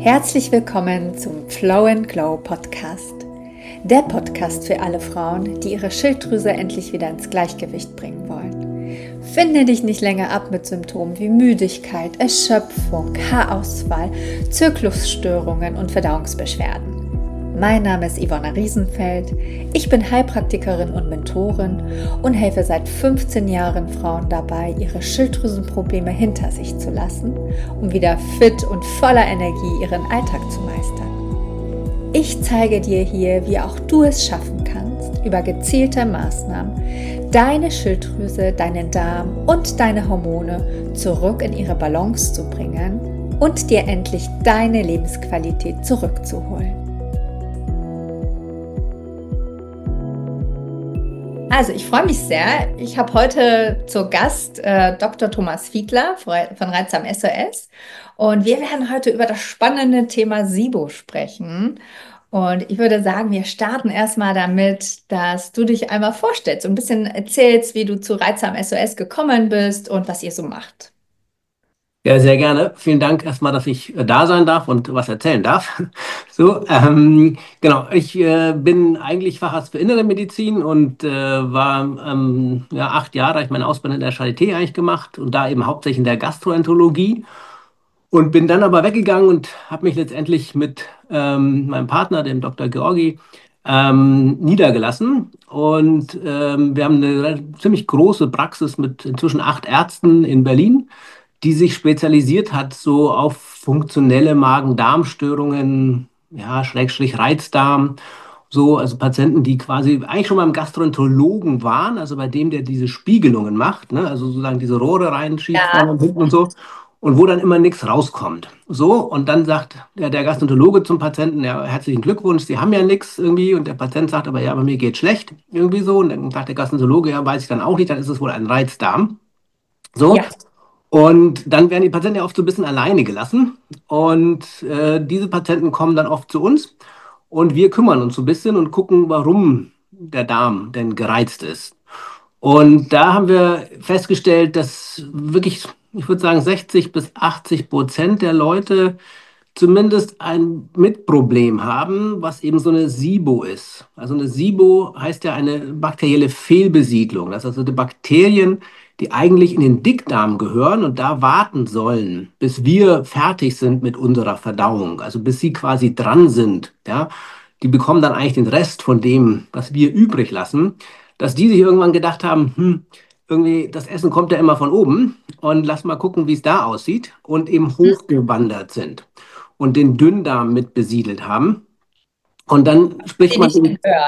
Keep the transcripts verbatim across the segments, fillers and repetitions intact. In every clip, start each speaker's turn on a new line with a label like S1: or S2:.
S1: Herzlich willkommen zum Flow and Glow Podcast. Der Podcast für alle Frauen, die ihre Schilddrüse endlich wieder ins Gleichgewicht bringen wollen. Finde dich nicht länger ab mit Symptomen wie Müdigkeit, Erschöpfung, Haarausfall, Zyklusstörungen und Verdauungsbeschwerden. Mein Name ist Yvonna Riesenfeld, ich bin Heilpraktikerin und Mentorin und helfe seit fünfzehn Jahren Frauen dabei, ihre Schilddrüsenprobleme hinter sich zu lassen, um wieder fit und voller Energie ihren Alltag zu meistern. Ich zeige dir hier, wie auch du es schaffen kannst, über gezielte Maßnahmen deine Schilddrüse, deinen Darm und deine Hormone zurück in ihre Balance zu bringen und dir endlich deine Lebensqualität zurückzuholen. Also ich freue mich sehr. Ich habe heute zu Gast äh, Doktor Thomas Fiedler von Reizsam S O S und wir werden heute über das spannende Thema SIBO sprechen. Und ich würde sagen, wir starten erstmal damit, dass du dich einmal vorstellst und ein bisschen erzählst, wie du zu Reizsam S O S gekommen bist und was ihr so macht.
S2: Ja, sehr gerne. Vielen Dank erstmal, dass ich äh, da sein darf und was erzählen darf. So, ähm, genau. Ich äh, bin eigentlich Facharzt für Innere Medizin und äh, war ähm, ja, acht Jahre, habe ich meine Ausbildung in der Charité eigentlich gemacht und da eben hauptsächlich in der Gastroenterologie und bin dann aber weggegangen und habe mich letztendlich mit ähm, meinem Partner, dem Doktor Georgi, ähm, niedergelassen. Und ähm, wir haben eine relativ- ziemlich große Praxis mit inzwischen acht Ärzten in Berlin, die sich spezialisiert hat so auf funktionelle Magen-Darm-Störungen, ja, Schrägstrich Reizdarm, so, also Patienten, die quasi eigentlich schon beim Gastroenterologen waren, also bei dem, der diese Spiegelungen macht, ne, also sozusagen diese Rohre reinschiebt
S1: Ja.
S2: vorne und hinten und so, und wo dann immer nichts rauskommt. So, und dann sagt der, der Gastroenterologe zum Patienten, ja, herzlichen Glückwunsch, Sie haben ja nichts irgendwie, und der Patient sagt aber, ja, bei mir geht schlecht, irgendwie so, und dann sagt der Gastroenterologe, ja, weiß ich dann auch nicht, dann ist es wohl ein Reizdarm. So,
S1: Ja.
S2: und dann werden die Patienten ja oft so ein bisschen alleine gelassen. Und äh, diese Patienten kommen dann oft zu uns und wir kümmern uns so ein bisschen und gucken, warum der Darm denn gereizt ist. Und da haben wir festgestellt, dass wirklich, ich würde sagen, sechzig bis achtzig Prozent der Leute zumindest ein Mitproblem haben, was eben so eine SIBO ist. Also eine SIBO heißt ja eine bakterielle Fehlbesiedlung. Das ist also die Bakterien, die eigentlich in den Dickdarm gehören und da warten sollen, bis wir fertig sind mit unserer Verdauung, also bis sie quasi dran sind. Ja, die bekommen dann eigentlich den Rest von dem, was wir übrig lassen, dass die sich irgendwann gedacht haben, hm, irgendwie das Essen kommt ja immer von oben und lass mal gucken, wie es da aussieht und eben
S1: Hm.
S2: hochgewandert sind und den Dünndarm mit besiedelt haben. Und dann spricht
S1: Die
S2: man,
S1: nicht hören.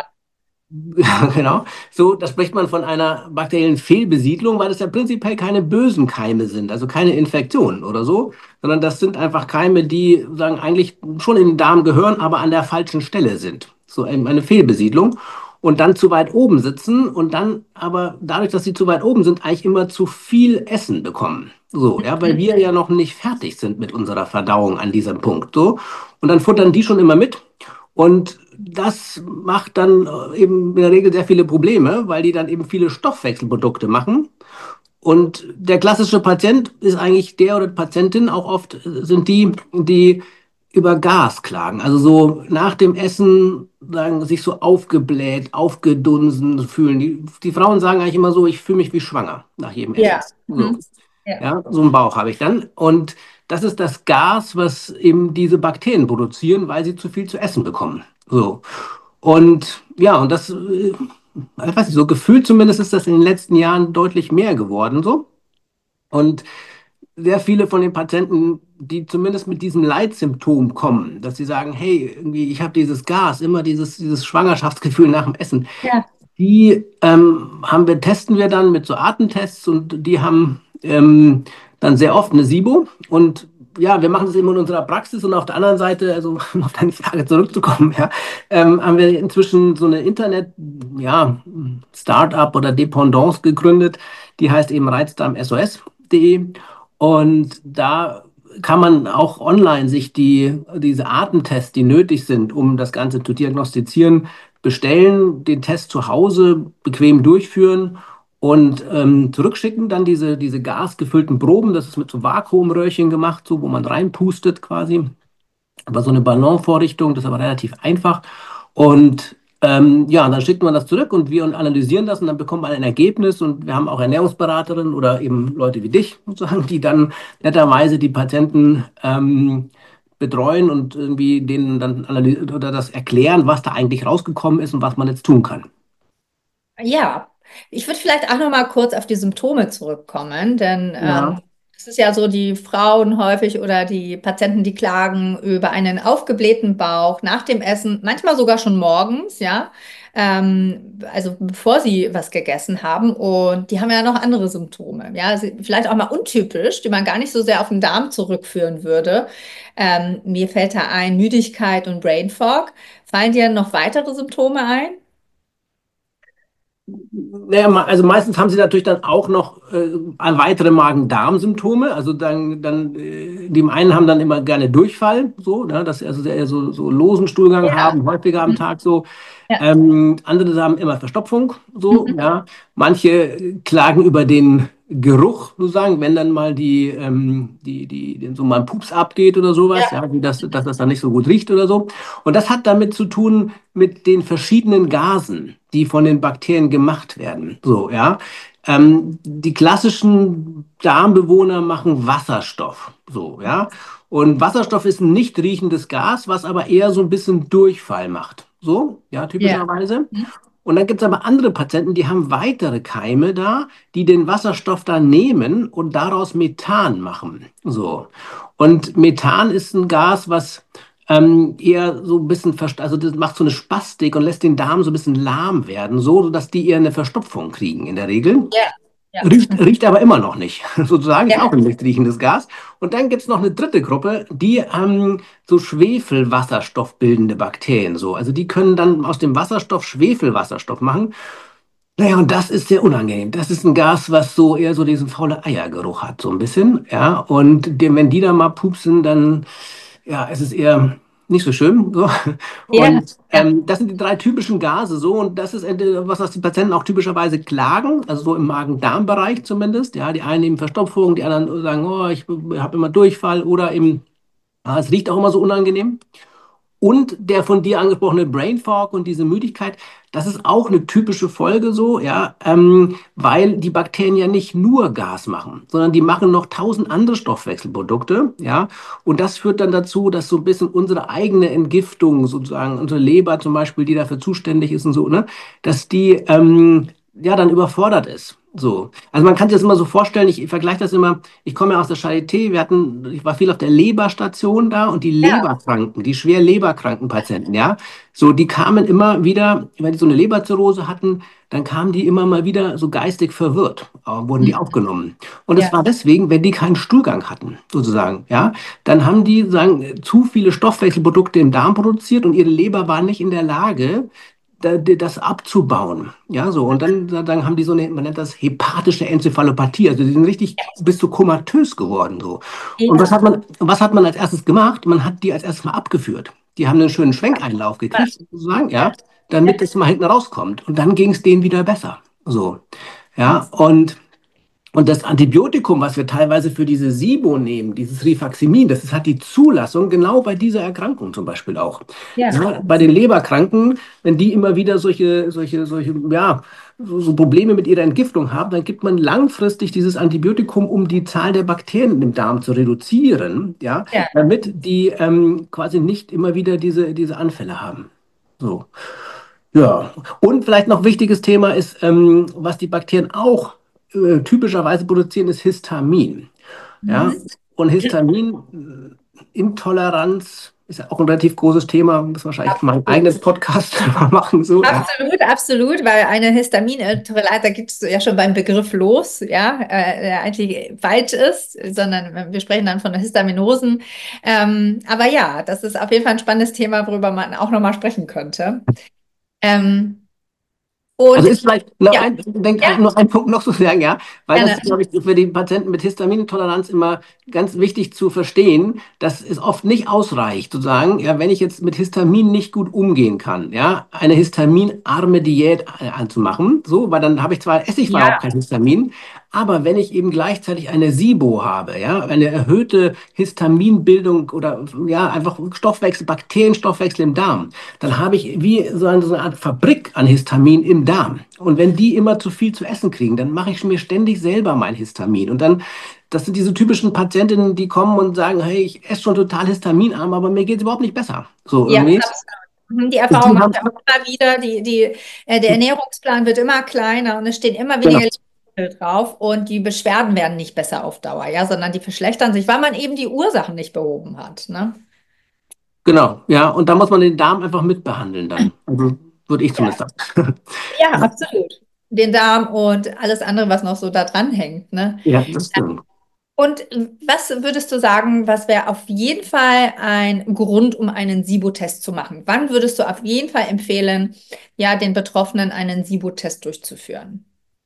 S2: ja, genau, so, da spricht man von einer bakteriellen Fehlbesiedlung, weil das ja prinzipiell keine bösen Keime sind, also keine Infektionen oder so, sondern das sind einfach Keime, die sagen eigentlich schon in den Darm gehören, aber an der falschen Stelle sind. So eben eine Fehlbesiedlung und dann zu weit oben sitzen und dann aber dadurch, dass sie zu weit oben sind, eigentlich immer zu viel Essen bekommen. So, ja, weil
S1: Mhm.
S2: wir ja noch nicht fertig sind mit unserer Verdauung an diesem Punkt. So, und dann futtern die schon immer mit. Und das macht dann äh, eben in der Regel sehr viele Probleme, weil die dann eben viele Stoffwechselprodukte machen. Und der klassische Patient ist eigentlich der oder die Patientin, auch oft äh, sind die, die über Gas klagen. Also so nach dem Essen sagen, sich so aufgebläht, aufgedunsen fühlen. Die, die Frauen sagen eigentlich immer so, ich fühle mich wie schwanger nach jedem Essen.
S1: Ja.
S2: So.
S1: Mhm. Ja.
S2: Ja, so einen Bauch habe ich dann. Und das ist das Gas, was eben diese Bakterien produzieren, weil sie zu viel zu essen bekommen. So. Und ja, und das, äh, ich weiß nicht, so gefühlt zumindest ist das in den letzten Jahren deutlich mehr geworden, so. Und sehr viele von den Patienten, die zumindest mit diesem Leitsymptom kommen, dass sie sagen, hey, irgendwie, ich habe dieses Gas, immer dieses, dieses Schwangerschaftsgefühl nach dem Essen.
S1: Ja.
S2: Die ähm, haben wir, testen wir dann mit so Atemtests und die haben ähm, dann sehr oft eine SIBO. Und ja, wir machen das eben in unserer Praxis und auf der anderen Seite, also um auf deine Frage zurückzukommen, ja, ähm, haben wir inzwischen so eine Internet, ja, Startup oder Dependance gegründet, die heißt eben reizdarm S O S punkt de und da kann man auch online sich die, diese Atemtests, die nötig sind, um das Ganze zu diagnostizieren, bestellen, den Test zu Hause bequem durchführen und ähm, zurückschicken. Dann diese, diese gasgefüllten Proben, das ist mit so Vakuumröhrchen gemacht, so, wo man reinpustet quasi. Aber so eine Ballonvorrichtung, das ist aber relativ einfach. Und ähm, ja, dann schickt man das zurück und wir analysieren das und dann bekommt man ein Ergebnis. Und wir haben auch Ernährungsberaterinnen oder eben Leute wie dich sozusagen, die dann netterweise die Patienten ähm, betreuen und irgendwie denen dann analysieren oder das erklären, was da eigentlich rausgekommen ist und was man jetzt tun kann.
S1: Ja, ich würde vielleicht auch noch mal kurz auf die Symptome zurückkommen, denn
S2: Ja.
S1: ähm, es ist ja so, die Frauen häufig oder die Patienten, die klagen über einen aufgeblähten Bauch nach dem Essen, manchmal sogar schon morgens, ja, ähm, also bevor sie was gegessen haben. Und die haben ja noch andere Symptome, ja, sie- vielleicht auch mal untypisch, die man gar nicht so sehr auf den Darm zurückführen würde. Ähm, mir fällt da ein Müdigkeit und Brain Fog. Fallen dir noch weitere Symptome ein?
S2: Naja, ma- also meistens haben sie natürlich dann auch noch äh, weitere Magen-Darm-Symptome. Also dann, dann äh, die einen haben dann immer gerne Durchfall, so, ne, dass sie also eher so, so losen Stuhlgang
S1: Ja.
S2: haben, häufiger am
S1: Mhm.
S2: Tag so.
S1: Ja.
S2: Ähm, andere haben immer Verstopfung, so,
S1: Mhm.
S2: ja. Manche klagen über den Geruch, sozusagen, wenn dann mal die, ähm, die, die, die, so mal ein Pups abgeht oder sowas,
S1: Ja.
S2: ja, wie das, dass das dann nicht so gut riecht oder so. Und das hat damit zu tun mit den verschiedenen Gasen, die von den Bakterien gemacht werden. So, ja. Ähm, die klassischen Darmbewohner machen Wasserstoff. So, ja. Und Wasserstoff ist ein nicht riechendes Gas, was aber eher so ein bisschen Durchfall macht. So, ja,
S1: Ja.
S2: typischerweise.
S1: Mhm.
S2: Und dann gibt es aber andere Patienten, die haben weitere Keime da, die den Wasserstoff da nehmen und daraus Methan machen. So. Und Methan ist ein Gas, was ähm, eher so ein bisschen, verst- also das macht so eine Spastik und lässt den Darm so ein bisschen lahm werden, so dass die eher eine Verstopfung kriegen in der Regel.
S1: Ja. Ja.
S2: Riecht,
S1: Mhm.
S2: riecht aber immer noch nicht, sozusagen, ist
S1: Ja.
S2: auch ein nicht riechendes Gas. Und dann gibt es noch eine dritte Gruppe, die haben so Schwefelwasserstoff bildende Bakterien. So. Also die können dann aus dem Wasserstoff Schwefelwasserstoff machen. Naja, und das ist sehr unangenehm. Das ist ein Gas, was so eher so diesen faule Eiergeruch hat, so ein bisschen. Ja, und dem, wenn die da mal pupsen, dann, ja, es ist eher nicht so schön. So.
S1: Ja.
S2: Und
S1: Ja.
S2: ähm, das sind die drei typischen Gase so. Und das ist äh, was, was die Patienten auch typischerweise klagen, also so im Magen-Darm-Bereich zumindest. Ja, die einen eben Verstopfung, die anderen sagen, oh, ich habe immer Durchfall oder eben, ah, es riecht auch immer so unangenehm. Und der von dir angesprochene Brain Fog und diese Müdigkeit, das ist auch eine typische Folge so, ja, ähm, weil die Bakterien ja nicht nur Gas machen, sondern die machen noch tausend andere Stoffwechselprodukte, ja, und das führt dann dazu, dass so ein bisschen unsere eigene Entgiftung sozusagen, unsere Leber zum Beispiel, die dafür zuständig ist und so, ne, dass die ähm, ja dann überfordert ist. So. Also man kann sich das immer so vorstellen, ich vergleiche das immer, ich komme ja aus der Charité, wir hatten, ich war viel auf der Leberstation da und die
S1: Ja.
S2: Leberkranken, die schwer leberkranken Patienten, ja, so, die kamen immer wieder, wenn die so eine Leberzirrhose hatten, dann kamen die immer mal wieder so geistig verwirrt, äh, wurden die
S1: Mhm.
S2: aufgenommen. Und es
S1: Ja.
S2: war deswegen, wenn die keinen Stuhlgang hatten, sozusagen, ja, dann haben die, sagen, zu viele Stoffwechselprodukte im Darm produziert und ihre Leber war nicht in der Lage, da- die- das abzubauen. Ja, so. Und dann, dann haben die so eine, man nennt das hepatische Enzephalopathie. Also die sind richtig bis zu komatös geworden. So. Und was
S1: Ja.
S2: hat man, was hat man als erstes gemacht? Man hat die als erstes mal abgeführt. Die haben einen schönen Schwenkeinlauf gekriegt, sozusagen, ja, damit es mal hinten rauskommt. Und dann ging es denen wieder besser. So. Ja, und und das Antibiotikum, was wir teilweise für diese SIBO nehmen, dieses Rifaximin, das ist, hat die Zulassung genau bei dieser Erkrankung zum Beispiel auch.
S1: Ja.
S2: Ja, bei den Leberkranken, wenn die immer wieder solche, solche, solche, ja, so, so Probleme mit ihrer Entgiftung haben, dann gibt man langfristig dieses Antibiotikum, um die Zahl der Bakterien im Darm zu reduzieren, ja,
S1: Ja.
S2: damit die ähm, quasi nicht immer wieder diese, diese Anfälle haben. So. Ja, und vielleicht noch wichtiges Thema ist, ähm, was die Bakterien auch äh, typischerweise produzieren, ist Histamin. Ja,
S1: Mhm.
S2: und Histaminintoleranz ist ja auch ein relativ großes Thema. Das wahrscheinlich mal einen eigenen Podcast mal machen, so, ja.
S1: Absolut, absolut, weil eine Histaminintoleranz, da gibt es ja schon beim Begriff los, ja, äh, der eigentlich falsch ist, sondern wir sprechen dann von Histaminosen. Ähm, aber ja, das ist auf jeden Fall ein spannendes Thema, worüber man auch nochmal sprechen könnte. Ähm,
S2: Also
S1: und
S2: ist vielleicht noch
S1: ja,
S2: ein, denk,
S1: ja,
S2: ein, noch ein Punkt noch zu sagen, ja, weil das
S1: gerne.
S2: ist, glaube ich, für die Patienten mit Histaminintoleranz immer ganz wichtig zu verstehen, dass es oft nicht ausreicht, sozusagen, ja, wenn ich jetzt mit Histamin nicht gut umgehen kann, ja, eine histaminarme Diät äh, anzumachen, so, weil dann habe ich zwar, esse ich zwar auch
S1: Ja,
S2: kein Histamin, Aber wenn ich eben gleichzeitig eine SIBO habe, ja, eine erhöhte Histaminbildung oder ja, einfach Stoffwechsel, Bakterienstoffwechsel im Darm, dann habe ich wie so eine, so eine Art Fabrik an Histamin im Darm. Und wenn die immer zu viel zu essen kriegen, dann mache ich mir ständig selber mein Histamin. Und dann, das sind diese typischen Patientinnen, die kommen und sagen, hey, ich esse schon total histaminarm, aber mir geht es überhaupt nicht besser. So
S1: Ja,
S2: irgendwie.
S1: absolut. Mhm, die
S2: Die
S1: Erfahrung mache
S2: haben,
S1: ich auch immer wieder. Die, die, äh, der Ernährungsplan wird immer kleiner und es stehen immer
S2: genau.
S1: weniger Lebensmittel drauf und die Beschwerden werden nicht besser auf Dauer, ja, sondern die verschlechtern sich, weil man eben die Ursachen nicht behoben hat, ne?
S2: Genau, ja, und da muss man den Darm einfach mitbehandeln dann. Also würde ich
S1: Ja,
S2: zumindest sagen.
S1: ja, absolut. Den Darm und alles andere, was noch so da dran hängt, ne?
S2: Ja, das stimmt.
S1: Und was würdest du sagen, was wäre auf jeden Fall ein Grund, um einen SIBO-Test zu machen? Wann würdest du auf jeden Fall empfehlen, ja, den Betroffenen einen SIBO-Test durchzuführen?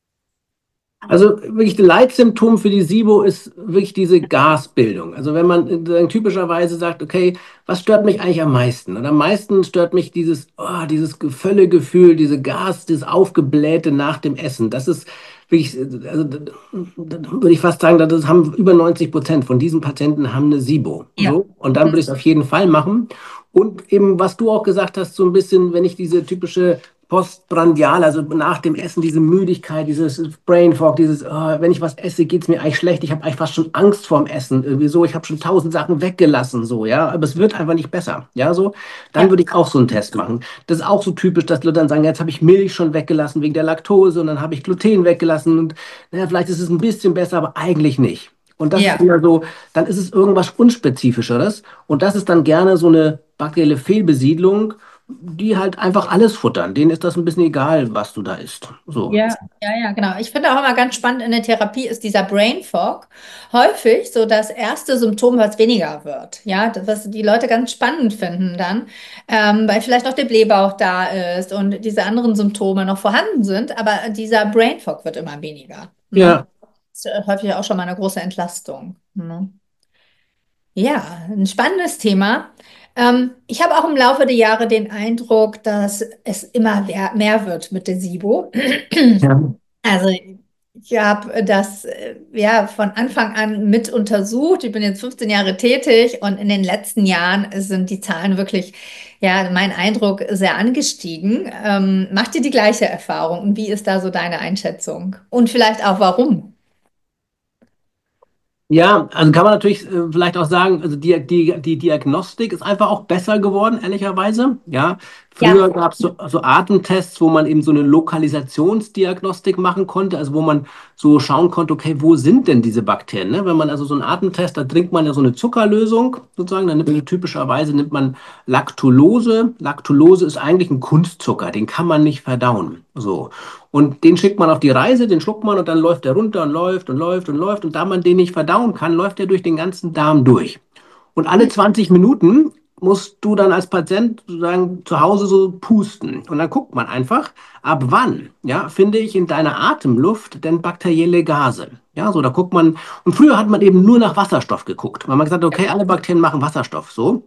S2: Also wirklich das Leitsymptom für die SIBO ist wirklich diese Gasbildung. Also wenn man äh, typischerweise sagt, okay, was stört mich eigentlich am meisten? Und am meisten stört mich dieses, oh, dieses Völlegefühl, diese Gas, dieses Aufgeblähte nach dem Essen. Das ist wirklich, äh, also da, da würde ich fast sagen, das haben über neunzig Prozent von diesen Patienten haben eine SIBO.
S1: Ja.
S2: So, und dann würde ich es auf jeden Fall machen. Und eben, was du auch gesagt hast, so ein bisschen, wenn ich diese typische postprandial, also nach dem Essen, diese Müdigkeit, dieses Brain Fog, dieses, oh, wenn ich was esse, geht es mir eigentlich schlecht. Ich habe eigentlich fast schon Angst vorm Essen. Irgendwie so, ich habe schon tausend Sachen weggelassen, so, ja, aber es wird einfach nicht besser. Ja, so, dann
S1: Ja,
S2: würde ich auch so einen Test machen. Das ist auch so typisch, dass Leute dann sagen, jetzt habe ich Milch schon weggelassen wegen der Laktose und dann habe ich Gluten weggelassen und naja, vielleicht ist es ein bisschen besser, aber eigentlich nicht. Und das ist
S1: ja,
S2: immer so, dann ist es irgendwas Unspezifischeres. Und das ist dann gerne so eine bakterielle Fehlbesiedlung, die halt einfach alles futtern. Denen ist das ein bisschen egal, was du da isst. So.
S1: ja, ja, ja, genau. Ich finde auch immer ganz spannend in der Therapie ist dieser Brain Fog häufig so das erste Symptom, was weniger wird. Ja, das, was die Leute ganz spannend finden dann, ähm, weil vielleicht noch der Blähbauch da ist und diese anderen Symptome noch vorhanden sind, aber dieser Brain Fog wird immer weniger. Ne?
S2: Ja,
S1: Das ist äh, häufig auch schon mal eine große Entlastung. Ne? Ja, ein spannendes Thema. Ähm, ich habe auch im Laufe der Jahre den Eindruck, dass es immer mehr, mehr wird mit der SIBO.
S2: ja.
S1: Also ich habe das äh, ja von Anfang an mit untersucht. Ich bin jetzt fünfzehn Jahre tätig und in den letzten Jahren sind die Zahlen wirklich, ja, mein Eindruck, sehr angestiegen. Ähm, macht ihr die gleiche Erfahrung und wie ist da so deine Einschätzung? Und vielleicht auch warum?
S2: Ja, also kann man natürlich äh, vielleicht auch sagen, also die, die, die Diagnostik ist einfach auch besser geworden, ehrlicherweise. Ja,
S1: Ja,
S2: früher gab es so, so Atemtests, wo man eben so eine Lokalisationsdiagnostik machen konnte, also wo man so schauen konnte, okay, wo sind denn diese Bakterien? Ne? Wenn man also so einen Atemtest, da trinkt man ja so eine Zuckerlösung sozusagen, dann nimmt man typischerweise nimmt man Lactulose. Lactulose ist eigentlich ein Kunstzucker, den kann man nicht verdauen. So. Und den schickt man auf die Reise, den schluckt man und dann läuft der runter und läuft und läuft und läuft. Und da man den nicht verdauen kann, läuft der durch den ganzen Darm durch. Und alle zwanzig Minuten musst du dann als Patient sozusagen zu Hause so pusten. Und dann guckt man einfach, ab wann, ja, finde ich in deiner Atemluft denn bakterielle Gase. Ja, so, da guckt man, und früher hat man eben nur nach Wasserstoff geguckt. Man hat gesagt, okay, alle Bakterien machen Wasserstoff, so.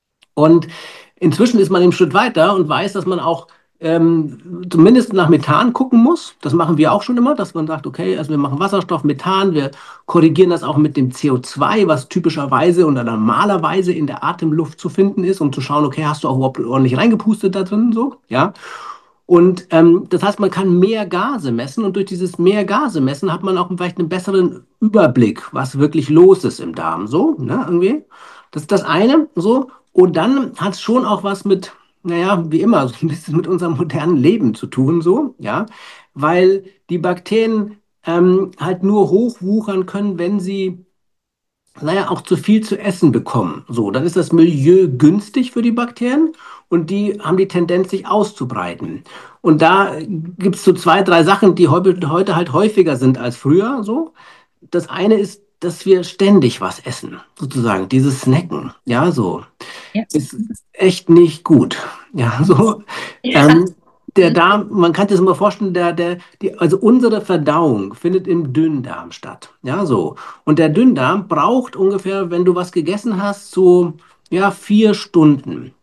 S2: Und inzwischen ist man einen Schritt weiter und weiß, dass man auch ähm, zumindest nach Methan gucken muss. Das machen wir auch schon immer, dass man sagt, okay, also wir machen Wasserstoff, Methan, wir korrigieren das auch mit dem C O zwei, was typischerweise oder normalerweise in der Atemluft zu finden ist, um zu schauen, okay, hast du auch überhaupt ordentlich reingepustet da drin, so, ja. Und ähm, das heißt, man kann mehr Gase messen und durch dieses mehr Gase messen hat man auch vielleicht einen besseren Überblick, was wirklich los ist im Darm, so, ne, irgendwie. Das ist das eine, so. Und dann hat es schon auch was mit, naja, wie immer, so ein bisschen mit unserem modernen Leben zu tun, so, ja, weil die Bakterien ähm, halt nur hochwuchern können, wenn sie naja, auch zu viel zu essen bekommen. So, dann ist das Milieu günstig für die Bakterien und die haben die Tendenz, sich auszubreiten. Und da gibt es so zwei, drei Sachen, die heu- heute halt häufiger sind als früher. So. Das eine ist, dass wir ständig was essen, sozusagen, dieses Snacken. Ja, so
S1: ja.
S2: ist echt nicht gut. Ja, so.
S1: Ja.
S2: Ähm, der Darm, man kann sich das mal vorstellen, der, der, die, also unsere Verdauung findet im Dünndarm statt. Ja, so. Und der Dünndarm braucht ungefähr, wenn du was gegessen hast, so, ja, vier Stunden.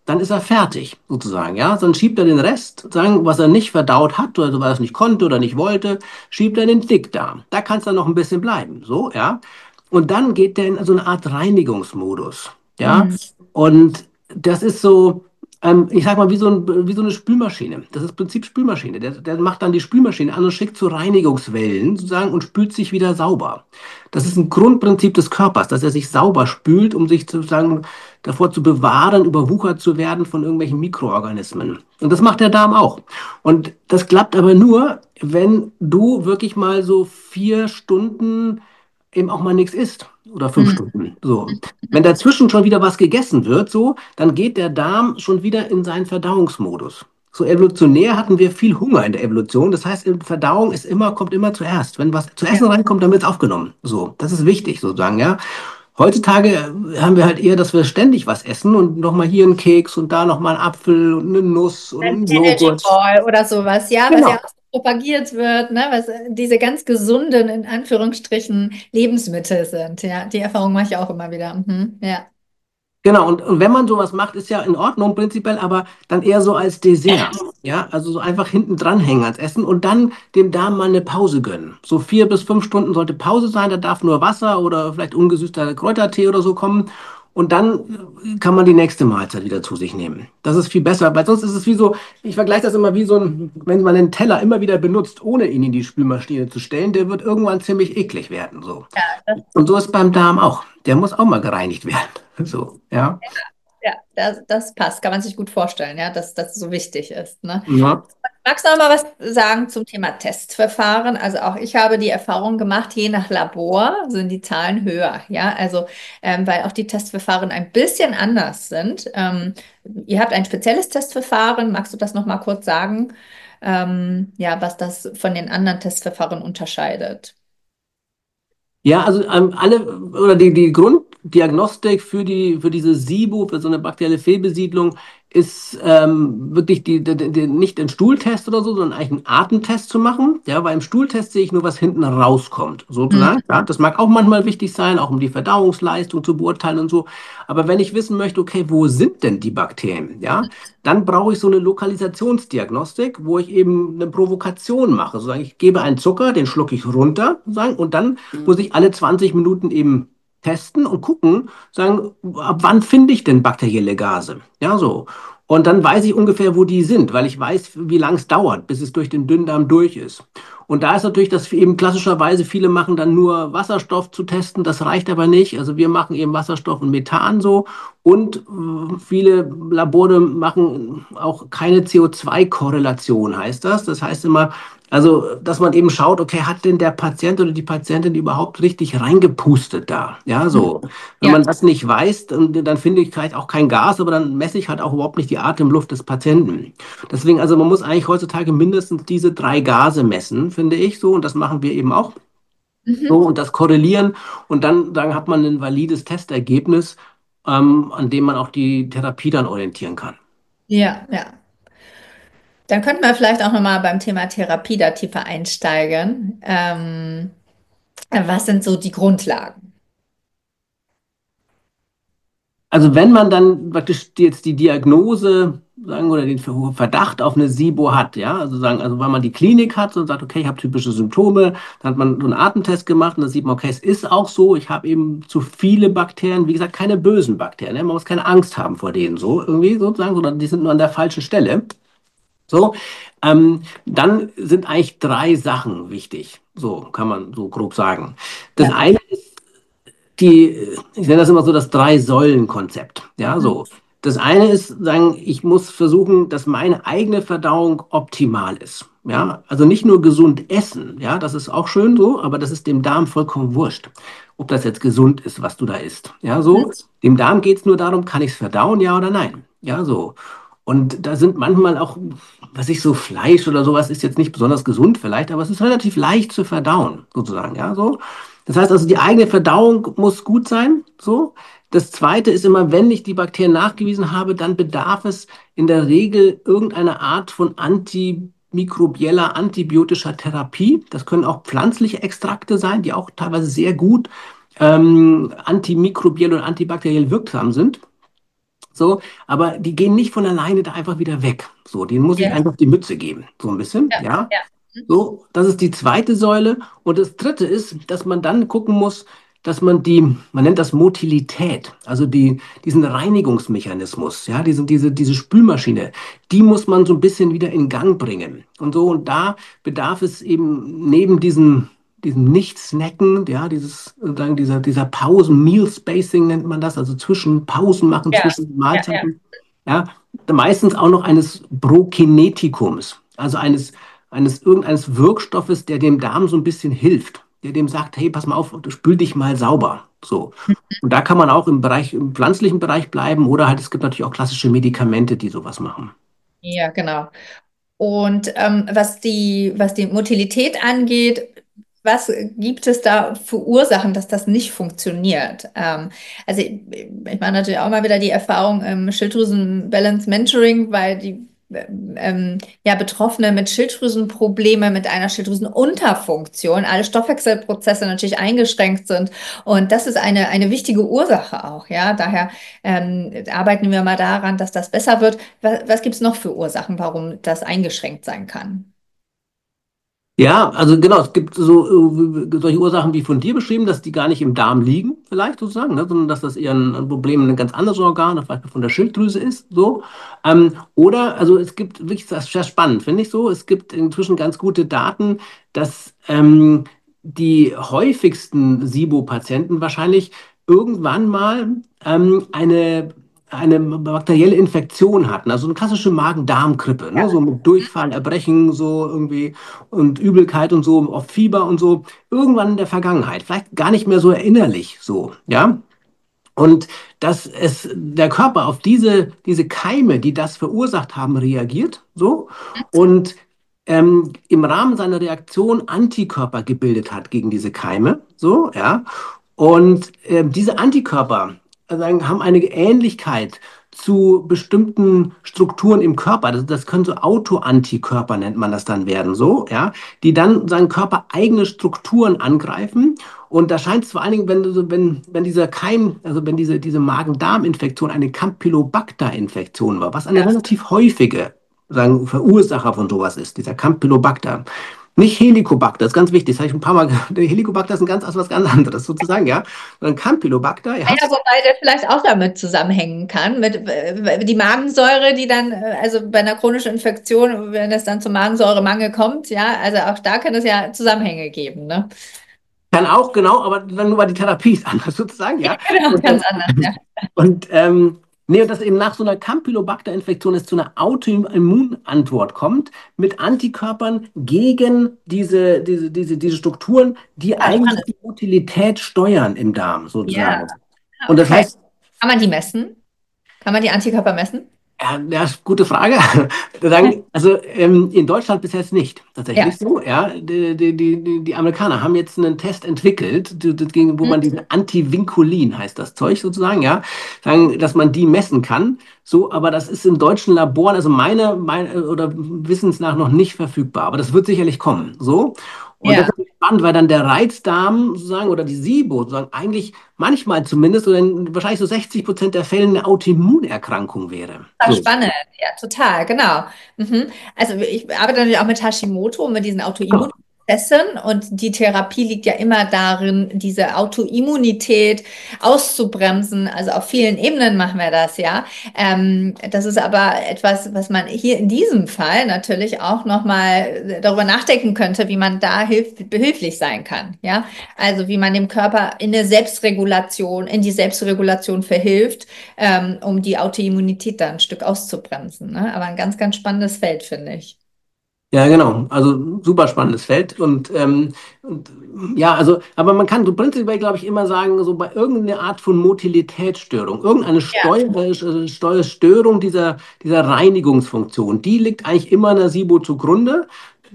S2: dann ist er fertig, sozusagen, ja. Dann schiebt er den Rest, sozusagen, was er nicht verdaut hat oder so, was er nicht konnte oder nicht wollte, schiebt er in den Dickdarm. Da kann es dann noch ein bisschen bleiben, so, ja. Und dann geht der in so eine Art Reinigungsmodus, ja.
S1: Mhm.
S2: Und das ist so, ähm, ich sag mal, wie so ein, wie so eine Spülmaschine. Das ist im Prinzip Spülmaschine. Der, der macht dann die Spülmaschine an und schickt so Reinigungswellen, sozusagen, und spült sich wieder sauber. Das ist ein Grundprinzip des Körpers, dass er sich sauber spült, um sich sozusagen davor zu bewahren, überwuchert zu werden von irgendwelchen Mikroorganismen. Und das macht der Darm auch. Und das klappt aber nur, wenn du wirklich mal so vier Stunden eben auch mal nichts isst oder fünf
S1: Mhm.
S2: Stunden. So. Wenn dazwischen schon wieder was gegessen wird, so, dann geht der Darm schon wieder in seinen Verdauungsmodus. So evolutionär hatten wir viel Hunger in der Evolution. Das heißt, Verdauung ist immer, kommt immer zuerst. Wenn was zu essen
S1: Ja.
S2: reinkommt, dann wird es aufgenommen. So, das ist wichtig sozusagen, ja. Heutzutage haben wir halt eher, dass wir ständig was essen und nochmal hier einen Keks und da nochmal einen Apfel und eine Nuss und
S1: Ein
S2: einen
S1: Energy
S2: Joghurt.
S1: Ball oder sowas, ja, was ja
S2: Genau.
S1: auch so propagiert wird, ne, was äh, diese ganz gesunden, in Anführungsstrichen, Lebensmittel sind. Ja, die Erfahrung mache ich auch immer wieder. Mhm. Ja.
S2: Genau, und, und wenn man sowas macht, ist ja in Ordnung prinzipiell, aber dann eher so als Dessert. Ja, also so einfach hinten dranhängen ans Essen und dann dem Darm mal eine Pause gönnen. So vier bis fünf Stunden sollte Pause sein, da darf nur Wasser oder vielleicht ungesüßter Kräutertee oder so kommen. Und dann äh, kann man die nächste Mahlzeit wieder zu sich nehmen. Das ist viel besser, weil sonst ist es wie so, ich vergleiche das immer wie so ein, wenn man einen Teller immer wieder benutzt, ohne ihn in die Spülmaschine zu stellen, der wird irgendwann ziemlich eklig werden. So.
S1: Das,
S2: Und so ist beim Darm auch. Der muss auch mal gereinigt werden. So, ja.
S1: ja, das, das passt, kann man sich gut vorstellen, ja, dass das so wichtig ist. Ne?
S2: Ja.
S1: Magst du noch mal was sagen zum Thema Testverfahren? Also auch ich habe die Erfahrung gemacht, je nach Labor sind die Zahlen höher. Ja, also ähm, weil auch die Testverfahren ein bisschen anders sind. Ähm, ihr habt ein spezielles Testverfahren. Magst du das noch mal kurz sagen? Ähm, ja, was das von den anderen Testverfahren unterscheidet?
S2: Ja, also ähm, alle oder die, die Grunddiagnostik für die für diese SIBO, für so eine bakterielle Fehlbesiedlung, ist ähm, wirklich die, die, die, nicht ein Stuhltest oder so, sondern eigentlich einen Atemtest zu machen. Ja, weil im Stuhltest sehe ich nur, was hinten rauskommt,
S1: Mhm.
S2: sozusagen. Ja, das mag auch manchmal wichtig sein, auch um die Verdauungsleistung zu beurteilen und so. Aber wenn ich wissen möchte, okay, wo sind denn die Bakterien? Ja, dann brauche ich so eine Lokalisationsdiagnostik, wo ich eben eine Provokation mache. Sozusagen, ich gebe einen Zucker, den schlucke ich runter, sozusagen, und dann muss ich alle zwanzig Minuten eben testen und gucken, sagen, ab wann finde ich denn bakterielle Gase? Ja, so. Und dann weiß ich ungefähr, wo die sind, weil ich weiß, wie lange es dauert, bis es durch den Dünndarm durch ist. Und da ist natürlich, dass wir eben klassischerweise viele machen dann nur Wasserstoff zu testen, das reicht aber nicht. Also wir machen eben Wasserstoff und Methan so. Und äh, viele Labore machen auch keine C O zwei Korrelation, heißt das. Das heißt immer, also, dass man eben schaut, okay, hat denn der Patient oder die Patientin überhaupt richtig reingepustet da? Ja, so. Wenn
S1: Ja.
S2: man das nicht weiß, dann, dann finde ich vielleicht auch kein Gas, aber dann messe ich halt auch überhaupt nicht die Atemluft des Patienten. Deswegen, also man muss eigentlich heutzutage mindestens diese drei Gase messen, finde ich so. Und das machen wir eben auch so
S1: Mhm.
S2: und das korrelieren. Und dann, dann hat man ein valides Testergebnis, ähm, an dem man auch die Therapie dann orientieren kann.
S1: Ja, ja. Dann könnten wir vielleicht auch noch mal beim Thema Therapie da tiefer einsteigen. Ähm, was sind so die Grundlagen?
S2: Also wenn man dann praktisch die- jetzt die Diagnose sagen oder den Ver- Verdacht auf eine SIBO hat, ja, also sagen, also wenn man die Klinik hat und sagt, okay, ich habe typische Symptome, dann hat man so einen Atemtest gemacht und dann sieht man, okay, es ist auch so, ich habe eben zu viele Bakterien, wie gesagt, keine bösen Bakterien, ne? Man muss keine Angst haben vor denen so irgendwie sozusagen, sondern die sind nur an der falschen Stelle. So, ähm, dann sind eigentlich drei Sachen wichtig. So kann man so grob sagen. Das
S1: Ja.
S2: eine die, ich nenne das immer so das Drei-Säulen-Konzept. Ja,
S1: Mhm.
S2: so. Das eine ist, sagen, ich muss versuchen, dass meine eigene Verdauung optimal ist. Ja, also nicht nur gesund essen. Ja, das ist auch schön so, aber das ist dem Darm vollkommen wurscht, ob das jetzt gesund ist, was du da isst. Ja, so. Dem Darm geht es nur darum, kann ich es verdauen, ja oder nein? Ja, so. Und da sind manchmal auch, was ich so Fleisch oder sowas ist jetzt nicht besonders gesund vielleicht, aber es ist relativ leicht zu verdauen, sozusagen. Ja, so. Das heißt also, die eigene Verdauung muss gut sein. So. Das Zweite ist immer, wenn ich die Bakterien nachgewiesen habe, dann bedarf es in der Regel irgendeiner Art von antimikrobieller, antibiotischer Therapie. Das können auch pflanzliche Extrakte sein, die auch teilweise sehr gut ähm, antimikrobiell und antibakteriell wirksam sind. So, aber die gehen nicht von alleine da einfach wieder weg. So, denen muss ich
S1: Ja,
S2: einfach die Mütze geben. So ein bisschen,
S1: ja,
S2: ja.
S1: ja. Mhm.
S2: So, das ist die zweite Säule. Und das dritte ist, dass man dann gucken muss, dass man die, man nennt das Motilität, also die, diesen Reinigungsmechanismus, ja, diese, diese, diese Spülmaschine, die muss man so ein bisschen wieder in Gang bringen. Und so, und da bedarf es eben neben diesem, diesem Nicht-Snacken, ja, dieses, sozusagen dieser, dieser Pausen, Meal Spacing nennt man das, also zwischen Pausen machen,
S1: Ja,
S2: zwischen
S1: ja, ja.
S2: Mahlzeiten, ja, meistens auch noch eines Prokinetikums, also eines eines irgendeines Wirkstoffes, der dem Darm so ein bisschen hilft, der dem sagt, hey, pass mal auf, spül dich mal sauber. So. Und da kann man auch im Bereich, im pflanzlichen Bereich bleiben oder halt, es gibt natürlich auch klassische Medikamente, die sowas machen.
S1: Ja, genau. Und ähm, was die, was die Motilität angeht, was gibt es da für Ursachen, dass das nicht funktioniert? Ähm, also ich, ich mache natürlich auch mal wieder die Erfahrung im Schilddrüsen-Balance-Mentoring, weil die ähm, ja, Betroffene mit Schilddrüsenproblemen, mit einer Schilddrüsenunterfunktion, alle Stoffwechselprozesse natürlich eingeschränkt sind. Und das ist eine, eine wichtige Ursache auch, ja. Daher ähm, arbeiten wir mal daran, dass das besser wird. Was, was gibt es noch für Ursachen, warum das eingeschränkt sein kann?
S2: Ja, also genau, es gibt so äh, solche Ursachen wie von dir beschrieben, dass die gar nicht im Darm liegen, vielleicht sozusagen, ne, sondern dass das eher ein, ein Problem in ein ganz anderes Organ, vielleicht von der Schilddrüse ist, so. Ähm, oder, also es gibt wirklich, das ist sehr spannend, finde ich so, es gibt inzwischen ganz gute Daten, dass ähm, die häufigsten SIBO-Patienten wahrscheinlich irgendwann mal ähm, eine eine bakterielle Infektion hatten, also eine klassische Magen-Darm-Grippe, ne? So mit Durchfall, Erbrechen, so irgendwie und Übelkeit und so, oft Fieber und so, irgendwann in der Vergangenheit, vielleicht gar nicht mehr so erinnerlich so, ja. Und dass es der Körper auf diese, diese Keime, die das verursacht haben, reagiert, so, und ähm, im Rahmen seiner Reaktion Antikörper gebildet hat gegen diese Keime, so, ja. Und ähm, diese Antikörper äh, sagen, haben eine Ähnlichkeit zu bestimmten Strukturen im Körper. Das, das können so Autoantikörper, nennt man das dann werden, so, ja, die dann seinen Körper eigene Strukturen angreifen. Und da scheint es vor allen Dingen, wenn, du wenn, wenn dieser Keim, also wenn diese, diese Magen-Darm-Infektion eine Campylobacter-Infektion war, was eine
S1: Ja.
S2: relativ häufige sagen, Verursacher von sowas ist, dieser Campylobacter. Nicht Helicobacter, das ist ganz wichtig, das habe ich ein paar Mal gehört. Der Helicobacter ist ein ganz, also was ganz anderes sozusagen, ja. Sondern Campylobacter, ja.
S1: Ja, wobei der vielleicht auch damit zusammenhängen kann, mit äh, die Magensäure, die dann, äh, also bei einer chronischen Infektion, wenn es dann zum Magensäuremangel kommt, ja, also auch da kann es ja Zusammenhänge geben, ne?
S2: Kann auch, genau, aber dann nur, weil die Therapie ist anders sozusagen, ja.
S1: Genau,
S2: Und,
S1: ganz
S2: dann,
S1: anders, ja.
S2: und ähm, nee, und dass eben nach so einer Campylobacter-Infektion es zu einer Autoimmunantwort kommt mit Antikörpern gegen diese, diese, diese, diese Strukturen, die
S1: Ah,
S2: eigentlich
S1: spannend.
S2: die Motilität steuern im Darm
S1: Ja,
S2: sozusagen.
S1: ah,
S2: Und das
S1: okay.
S2: heißt,
S1: Kann man die messen? Kann man die Antikörper messen?
S2: ja, ja, gute Frage. Sagen, also ähm, in Deutschland bis jetzt nicht,
S1: Ja.
S2: tatsächlich so. Ja, die, die, die, die Amerikaner haben jetzt einen Test entwickelt, die- die- gegen- wo
S1: Hm?
S2: man diese Antivinculin heißt das Zeug sozusagen, ja, sagen, dass man die messen kann. So, aber das ist in deutschen Laboren, also meine, meine oder Wissens nach noch nicht verfügbar. Aber das wird sicherlich kommen. So. Und das
S1: Ja.
S2: ist spannend, weil dann der Reizdarm sozusagen oder die SIBO sozusagen eigentlich manchmal zumindest oder in wahrscheinlich so sechzig Prozent der Fälle eine Autoimmunerkrankung wäre.
S1: Ah,
S2: So.
S1: spannend, ja, total, genau. Mhm. Also ich arbeite natürlich auch mit Hashimoto, mit diesen Autoimmunprozessen und die Therapie liegt ja immer darin, diese Autoimmunität auszubremsen. Also auf vielen Ebenen machen wir das, ja. Ähm, das ist aber etwas, was man hier in diesem Fall natürlich auch nochmal darüber nachdenken könnte, wie man da hilf behilflich sein kann, ja. Also wie man dem Körper in eine Selbstregulation, in die Selbstregulation verhilft, ähm, um die Autoimmunität da ein Stück auszubremsen. Ne? Aber ein ganz, ganz spannendes Feld, finde ich.
S2: Ja, genau. Also super spannendes Feld. Und, ähm, und ja, also, aber man kann so prinzipiell, glaube ich, immer sagen, so bei irgendeiner Art von Motilitätsstörung, irgendeine
S1: Ja,
S2: Steuer, äh, Steuerstörung dieser, dieser Reinigungsfunktion, die liegt eigentlich immer einer SIBO zugrunde.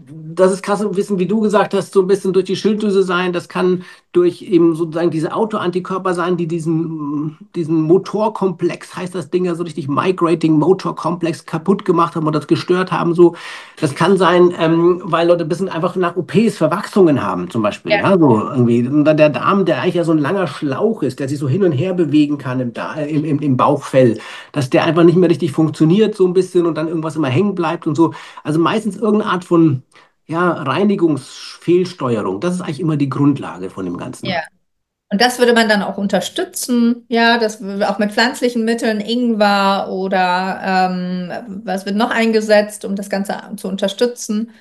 S2: das ist krass, ein bisschen, wie du gesagt hast, so ein bisschen durch die Schilddrüse sein. Das kann durch eben sozusagen diese Autoantikörper sein, die diesen, diesen Motorkomplex, heißt das Ding ja so richtig, Migrating Motor Complex, kaputt gemacht haben oder das gestört haben. So. Das kann sein, ähm, weil Leute ein bisschen einfach nach O Ps Verwachsungen haben, zum Beispiel.
S1: Ja,
S2: Ja, so irgendwie. Und dann der Darm, der eigentlich ja so ein langer Schlauch ist, der sich so hin und her bewegen kann im, da im, im, im Bauchfell, dass der einfach nicht mehr richtig funktioniert, so ein bisschen und dann irgendwas immer hängen bleibt und so. Also meistens irgendeine Art von ja, Reinigungsfehlsteuerung, das ist eigentlich immer die Grundlage von dem
S1: ja.
S2: Ganzen.
S1: Und das würde man dann auch unterstützen, ja, das w- auch mit pflanzlichen Mitteln, Ingwer oder ähm, was wird noch eingesetzt, um das Ganze zu unterstützen?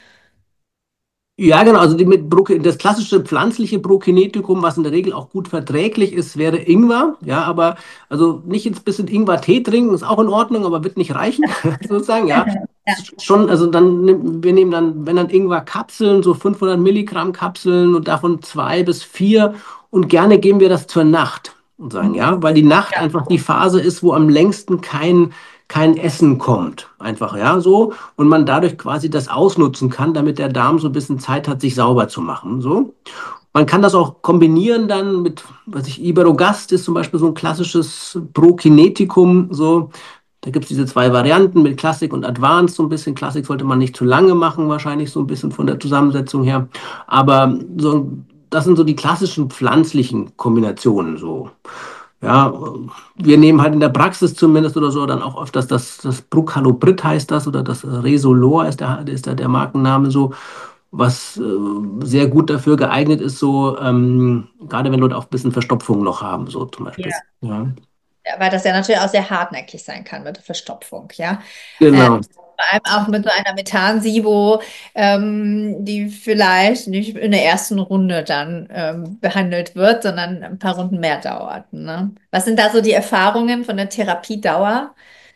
S2: Ja, genau. Also die mit Broki- das klassische pflanzliche Prokinetikum, was in der Regel auch gut verträglich ist, wäre Ingwer. Ja, aber also nicht jetzt bisschen Ingwer-Tee trinken, ist auch in Ordnung, aber wird nicht reichen, sozusagen. Ja,
S1: Ja.
S2: schon. Also dann nehmen wir nehmen dann, wenn dann Ingwer-Kapseln, so fünfhundert Milligramm Kapseln und davon zwei bis vier und gerne geben wir das zur Nacht und sagen,
S1: Mhm.
S2: ja, weil die Nacht
S1: Ja.
S2: einfach die Phase ist, wo am längsten kein kein Essen kommt. Einfach, ja, so. Und man dadurch quasi das ausnutzen kann, damit der Darm so ein bisschen Zeit hat, sich sauber zu machen. So. Man kann das auch kombinieren dann mit, was ich, Iberogast ist zum Beispiel so ein klassisches Prokinetikum. So. Da gibt es diese zwei Varianten mit Classic und Advanced. So ein bisschen Classic sollte man nicht zu lange machen, wahrscheinlich so ein bisschen von der Zusammensetzung her. Aber so, das sind so die klassischen pflanzlichen Kombinationen so. Ja, wir nehmen halt in der Praxis zumindest oder so dann auch öfters das, das Bruchalobrit heißt das oder das Resolor ist der, ist der, der Markenname so, was äh, sehr gut dafür geeignet ist, so ähm, gerade wenn Leute auch ein bisschen Verstopfung noch haben, so zum Beispiel.
S1: Ja.
S2: Ja,
S1: Ja, weil das ja natürlich auch sehr hartnäckig sein kann mit der Verstopfung, ja. Äh,
S2: genau.
S1: vor allem auch mit so einer Methansibo, ähm, die vielleicht nicht in der ersten Runde dann ähm, behandelt wird, sondern ein paar Runden mehr dauert, ne? Was sind da so die Erfahrungen von der Therapiedauer?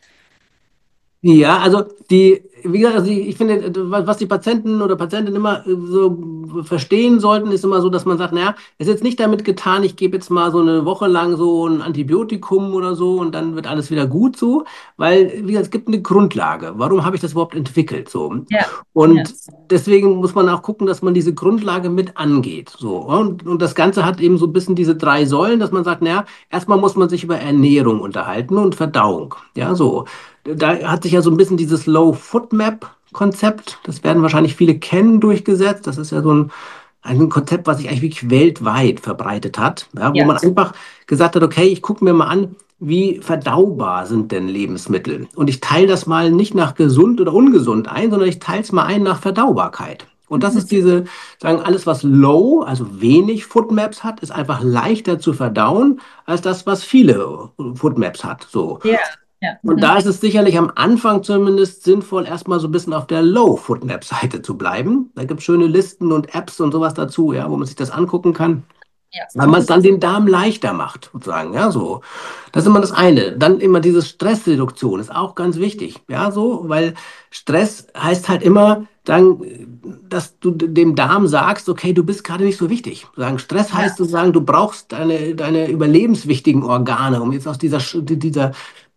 S2: Ja, also die, wie gesagt, also die, ich finde, was die Patienten oder Patientinnen immer äh, so verstehen sollten, ist immer so, dass man sagt, naja, es ist jetzt nicht damit getan, ich gebe jetzt mal so eine Woche lang so ein Antibiotikum oder so und dann wird alles wieder gut so, weil, wie gesagt, es gibt eine Grundlage. Warum habe ich das überhaupt entwickelt so?
S1: Ja, ja,
S2: Und deswegen muss man auch gucken, dass man diese Grundlage mit angeht. So. Und, und das Ganze hat eben so ein bisschen diese drei Säulen, dass man sagt, naja, erstmal muss man sich über Ernährung unterhalten und Verdauung. Ja, so. Da hat sich ja so ein bisschen dieses Low Food Map Konzept, das werden wahrscheinlich viele kennen, durchgesetzt. Das ist ja so ein, ein Konzept, was sich eigentlich wirklich weltweit verbreitet hat, ja, wo
S1: ja.
S2: man einfach gesagt hat, okay, ich gucke mir mal an, wie verdaubar sind denn Lebensmittel? Und ich teile das mal nicht nach gesund oder ungesund ein, sondern ich teile es mal ein nach Verdaubarkeit. Und das ist
S1: Mhm.
S2: diese, sagen, alles, was low, also wenig Foodmaps hat, ist einfach leichter zu verdauen als das, was viele Foodmaps hat. So.
S1: Ja, ja.
S2: Und da
S1: Mhm.
S2: ist es sicherlich am Anfang zumindest sinnvoll, erstmal so ein bisschen auf der Low-Foodmap-Seite zu bleiben. Da gibt es schöne Listen und Apps und sowas dazu, ja, wo man sich das angucken kann.
S1: Ja.
S2: Weil man es dann den Darm leichter macht, sozusagen, ja, so. Das ist immer das eine. Dann immer diese Stressreduktion ist auch ganz wichtig, ja, so, weil Stress heißt halt immer, dann, dass du dem Darm sagst, okay, du bist gerade nicht so wichtig. Sagen, Stress heißt
S1: Ja.
S2: sozusagen, du brauchst deine, deine überlebenswichtigen Organe, um jetzt aus dieser, dieser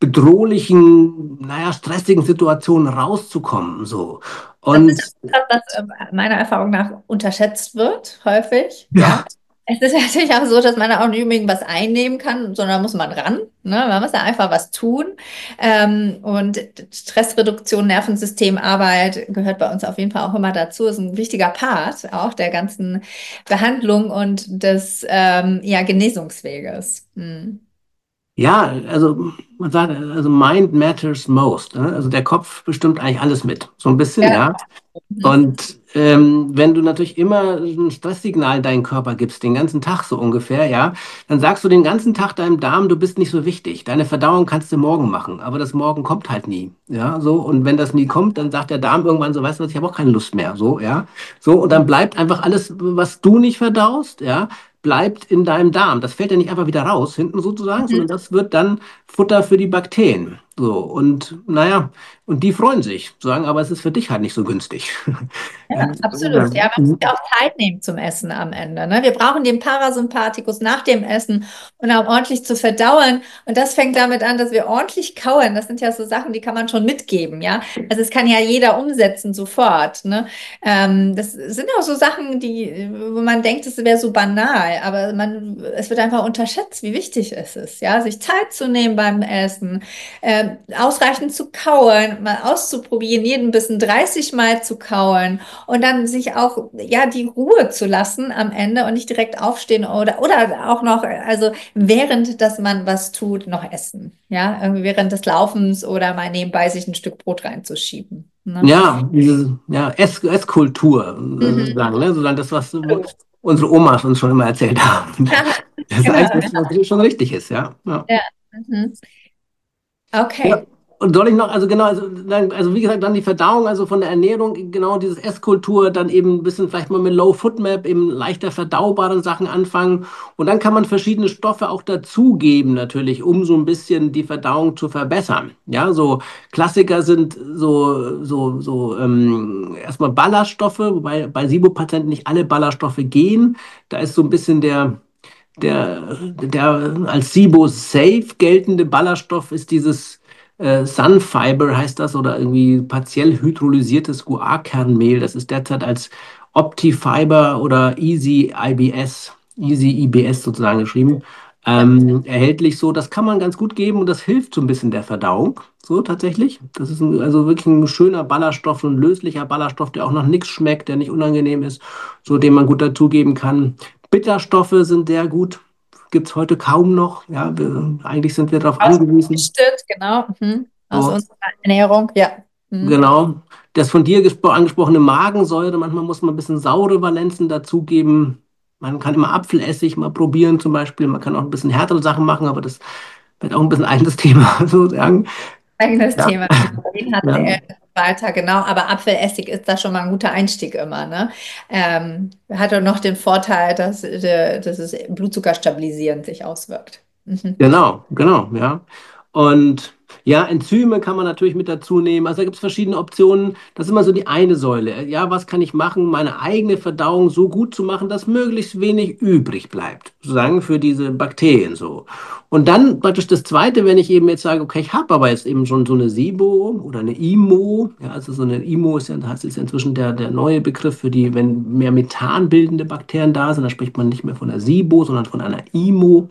S2: bedrohlichen, naja, stressigen Situation rauszukommen, so.
S1: Das ist
S2: Und
S1: etwas, was äh, meiner Erfahrung nach unterschätzt wird, häufig, ja.
S2: ja,
S1: Es ist ja natürlich auch so, dass man da auch nicht unbedingt was einnehmen kann, sondern da muss man ran. Ne? Man muss ja einfach was tun. Ähm, und Stressreduktion, Nervensystemarbeit gehört bei uns auf jeden Fall auch immer dazu. Ist ein wichtiger Part auch der ganzen Behandlung und des ähm, ja, Genesungsweges. Hm.
S2: ja, also man sagt, also Mind matters most. Ne? Also der Kopf bestimmt eigentlich alles mit. So ein bisschen,
S1: Ja.
S2: ja.
S1: Mhm.
S2: Und ähm, wenn du natürlich immer ein Stresssignal deinen Körper gibst, den ganzen Tag so ungefähr, ja, dann sagst du den ganzen Tag deinem Darm, du bist nicht so wichtig. Deine Verdauung kannst du morgen machen, aber das Morgen kommt halt nie. Ja, so. Und wenn das nie kommt, dann sagt der Darm irgendwann so, weißt du was, ich habe auch keine Lust mehr. So, ja. So, und dann bleibt einfach alles, was du nicht verdaust, ja, bleibt in deinem Darm. Das fällt ja nicht einfach wieder raus, hinten sozusagen,
S1: Mhm.
S2: sondern das wird dann Futter für die Bakterien. So, und naja, und die freuen sich, sagen, aber es ist für dich halt nicht so günstig. Ja,
S1: Ja, absolut. Ja, man muss ja auch Zeit nehmen zum Essen am Ende. Ne? Wir brauchen den Parasympathikus nach dem Essen und auch ordentlich zu verdauen. Und das fängt damit an, dass wir ordentlich kauen. Das sind ja so Sachen, die kann man schon mitgeben, ja. Also es kann ja jeder umsetzen sofort. Ne? Ähm, das sind auch so Sachen, die, wo man denkt, es wäre so banal, aber man, es wird einfach unterschätzt, wie wichtig es ist, ja, sich Zeit zu nehmen beim Essen, äh, ausreichend zu kauen, mal auszuprobieren, jeden Bissen dreißig Mal zu kauen und dann sich auch, ja, die Ruhe zu lassen am Ende und nicht direkt aufstehen oder, oder auch noch, also während, dass man was tut, noch essen. Ja, irgendwie während des Laufens oder mal nebenbei sich ein Stück Brot reinzuschieben. Ne?
S2: ja, diese ja, Ess, Esskultur,
S1: Mhm.
S2: sozusagen, ne? Sozusagen das, was unsere Omas uns schon immer erzählt haben.
S1: Ja,
S2: Das ist
S1: genau.
S2: eigentlich was, was schon richtig ist, ja. Ja.
S1: Ja. Mhm.
S2: Ja,
S1: Okay.
S2: und soll ich noch, also genau, also, dann, also wie gesagt, dann die Verdauung, also von der Ernährung, genau dieses Esskultur, dann eben ein bisschen vielleicht mal mit Low Food Map, eben leichter verdaubaren Sachen anfangen. Und dann kann man verschiedene Stoffe auch dazugeben, natürlich, um so ein bisschen die Verdauung zu verbessern. Ja, so Klassiker sind so, so, so ähm, erstmal Ballaststoffe, wobei bei SIBO-Patienten nicht alle Ballaststoffe gehen. Da ist so ein bisschen der der, der als SIBO-safe geltende Ballaststoff ist dieses äh, Sunfiber, heißt das, oder irgendwie partiell hydrolysiertes Guarkernmehl. Das ist derzeit als Optifiber oder Easy I B S, Easy I B S sozusagen geschrieben,
S1: Ja.
S2: ähm, erhältlich. So, das kann man ganz gut geben und das hilft so ein bisschen der Verdauung. So tatsächlich. Das ist ein, also wirklich ein schöner Ballaststoff, ein löslicher Ballaststoff, der auch noch nichts schmeckt, der nicht unangenehm ist, so den man gut dazugeben kann. Bitterstoffe sind sehr gut. Gibt es heute kaum noch. Ja, wir, eigentlich sind wir darauf angewiesen.
S1: Ausgemistet, genau. Mhm. Aus
S2: So,
S1: unserer Ernährung, ja. Mhm.
S2: genau. Das von dir gespro angesprochene Magensäure, manchmal muss man ein bisschen saure Valenzen dazugeben. Man kann immer Apfelessig mal probieren, zum Beispiel. Man kann auch ein bisschen härtere Sachen machen, aber das wird auch ein bisschen ein das Thema sozusagen.
S1: Eigenes
S2: Ja,
S1: Thema. Den hat
S2: ja.
S1: der Walter, genau. Aber Apfelessig ist da schon mal ein guter Einstieg immer, ne? Ähm, hat auch noch den Vorteil, dass, äh, dass es Blutzucker stabilisierend sich auswirkt. Mhm.
S2: Genau, genau, ja. Und ja, Enzyme kann man natürlich mit dazu nehmen. Also da gibt es verschiedene Optionen. Das ist immer so die eine Säule. Ja, was kann ich machen, meine eigene Verdauung so gut zu machen, dass möglichst wenig übrig bleibt, sozusagen für diese Bakterien so. Und dann praktisch das Zweite, wenn ich eben jetzt sage, okay, ich habe aber jetzt eben schon so eine SIBO oder eine I M O. Ja, also so eine I M O ist ja, das ist ja inzwischen der, der neue Begriff für die, wenn mehr Methan bildende Bakterien da sind, da spricht man nicht mehr von einer SIBO, sondern von einer I M O.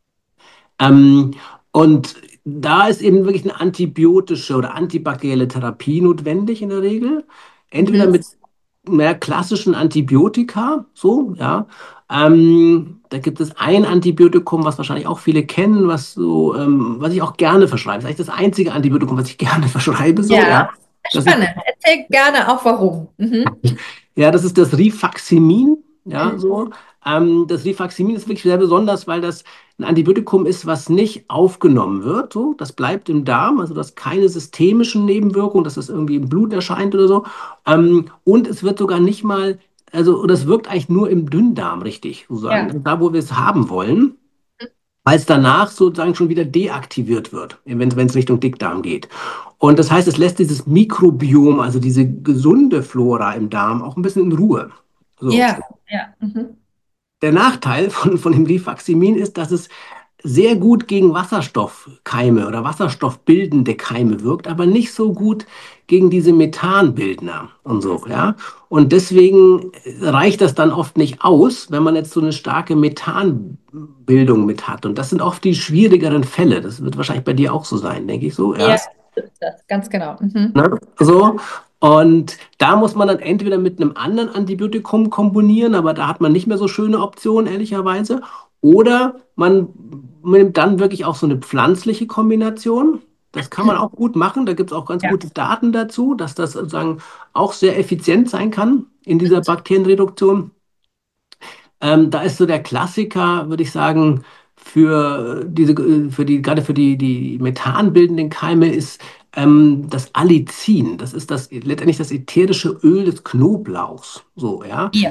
S2: Ähm, und da ist eben wirklich eine antibiotische oder antibakterielle Therapie notwendig in der Regel. Entweder
S1: Mhm.
S2: mit mehr klassischen Antibiotika, so, ja. Ähm, da gibt es ein Antibiotikum, was wahrscheinlich auch viele kennen, was so, ähm, was ich auch gerne verschreibe. Das ist eigentlich das einzige Antibiotikum, was ich gerne verschreibe, so,
S1: Ja,
S2: ja. Das ist
S1: spannend. Erzähl gerne auch warum. Mhm.
S2: ja, das ist das Rifaximin. Ja,
S1: Mhm.
S2: so. Ähm, das Rifaximin ist wirklich sehr besonders, weil das ein Antibiotikum ist, was nicht aufgenommen wird. So. Das bleibt im Darm, also das keine systemischen Nebenwirkungen, dass das irgendwie im Blut erscheint oder so. Ähm, und es wird sogar nicht mal, also, oder es wirkt eigentlich nur im Dünndarm richtig, sozusagen.
S1: Ja.
S2: Also da, wo wir es haben wollen, weil es danach sozusagen schon wieder deaktiviert wird, wenn es Richtung Dickdarm geht. Und das heißt, es lässt dieses Mikrobiom, also diese gesunde Flora im Darm, auch ein bisschen in Ruhe. So.
S1: Ja, ja. Mhm.
S2: Der Nachteil von, von dem Rifaximin ist, dass es sehr gut gegen Wasserstoffkeime oder wasserstoffbildende Keime wirkt, aber nicht so gut gegen diese Methanbildner und so, ja. Und deswegen reicht das dann oft nicht aus, wenn man jetzt so eine starke Methanbildung mit hat. Und das sind oft die schwierigeren Fälle. Das wird wahrscheinlich bei dir auch so sein, denke ich so, ja.
S1: Ja, so ist das, ganz genau. Mhm.
S2: Ne? So. Und da muss man dann entweder mit einem anderen Antibiotikum kombinieren, aber da hat man nicht mehr so schöne Optionen, ehrlicherweise. Oder man nimmt dann wirklich auch so eine pflanzliche Kombination. Das kann man auch gut machen. Da gibt es auch ganz
S1: Ja.
S2: gute Daten dazu, dass das sozusagen auch sehr effizient sein kann in dieser Bakterienreduktion. Ähm, da ist so der Klassiker, würde ich sagen, für diese, für die, gerade für die, die methanbildenden Keime ist ähm, das Allicin. Das ist das letztendlich das ätherische Öl des Knoblauchs. So, ja.
S1: Ja.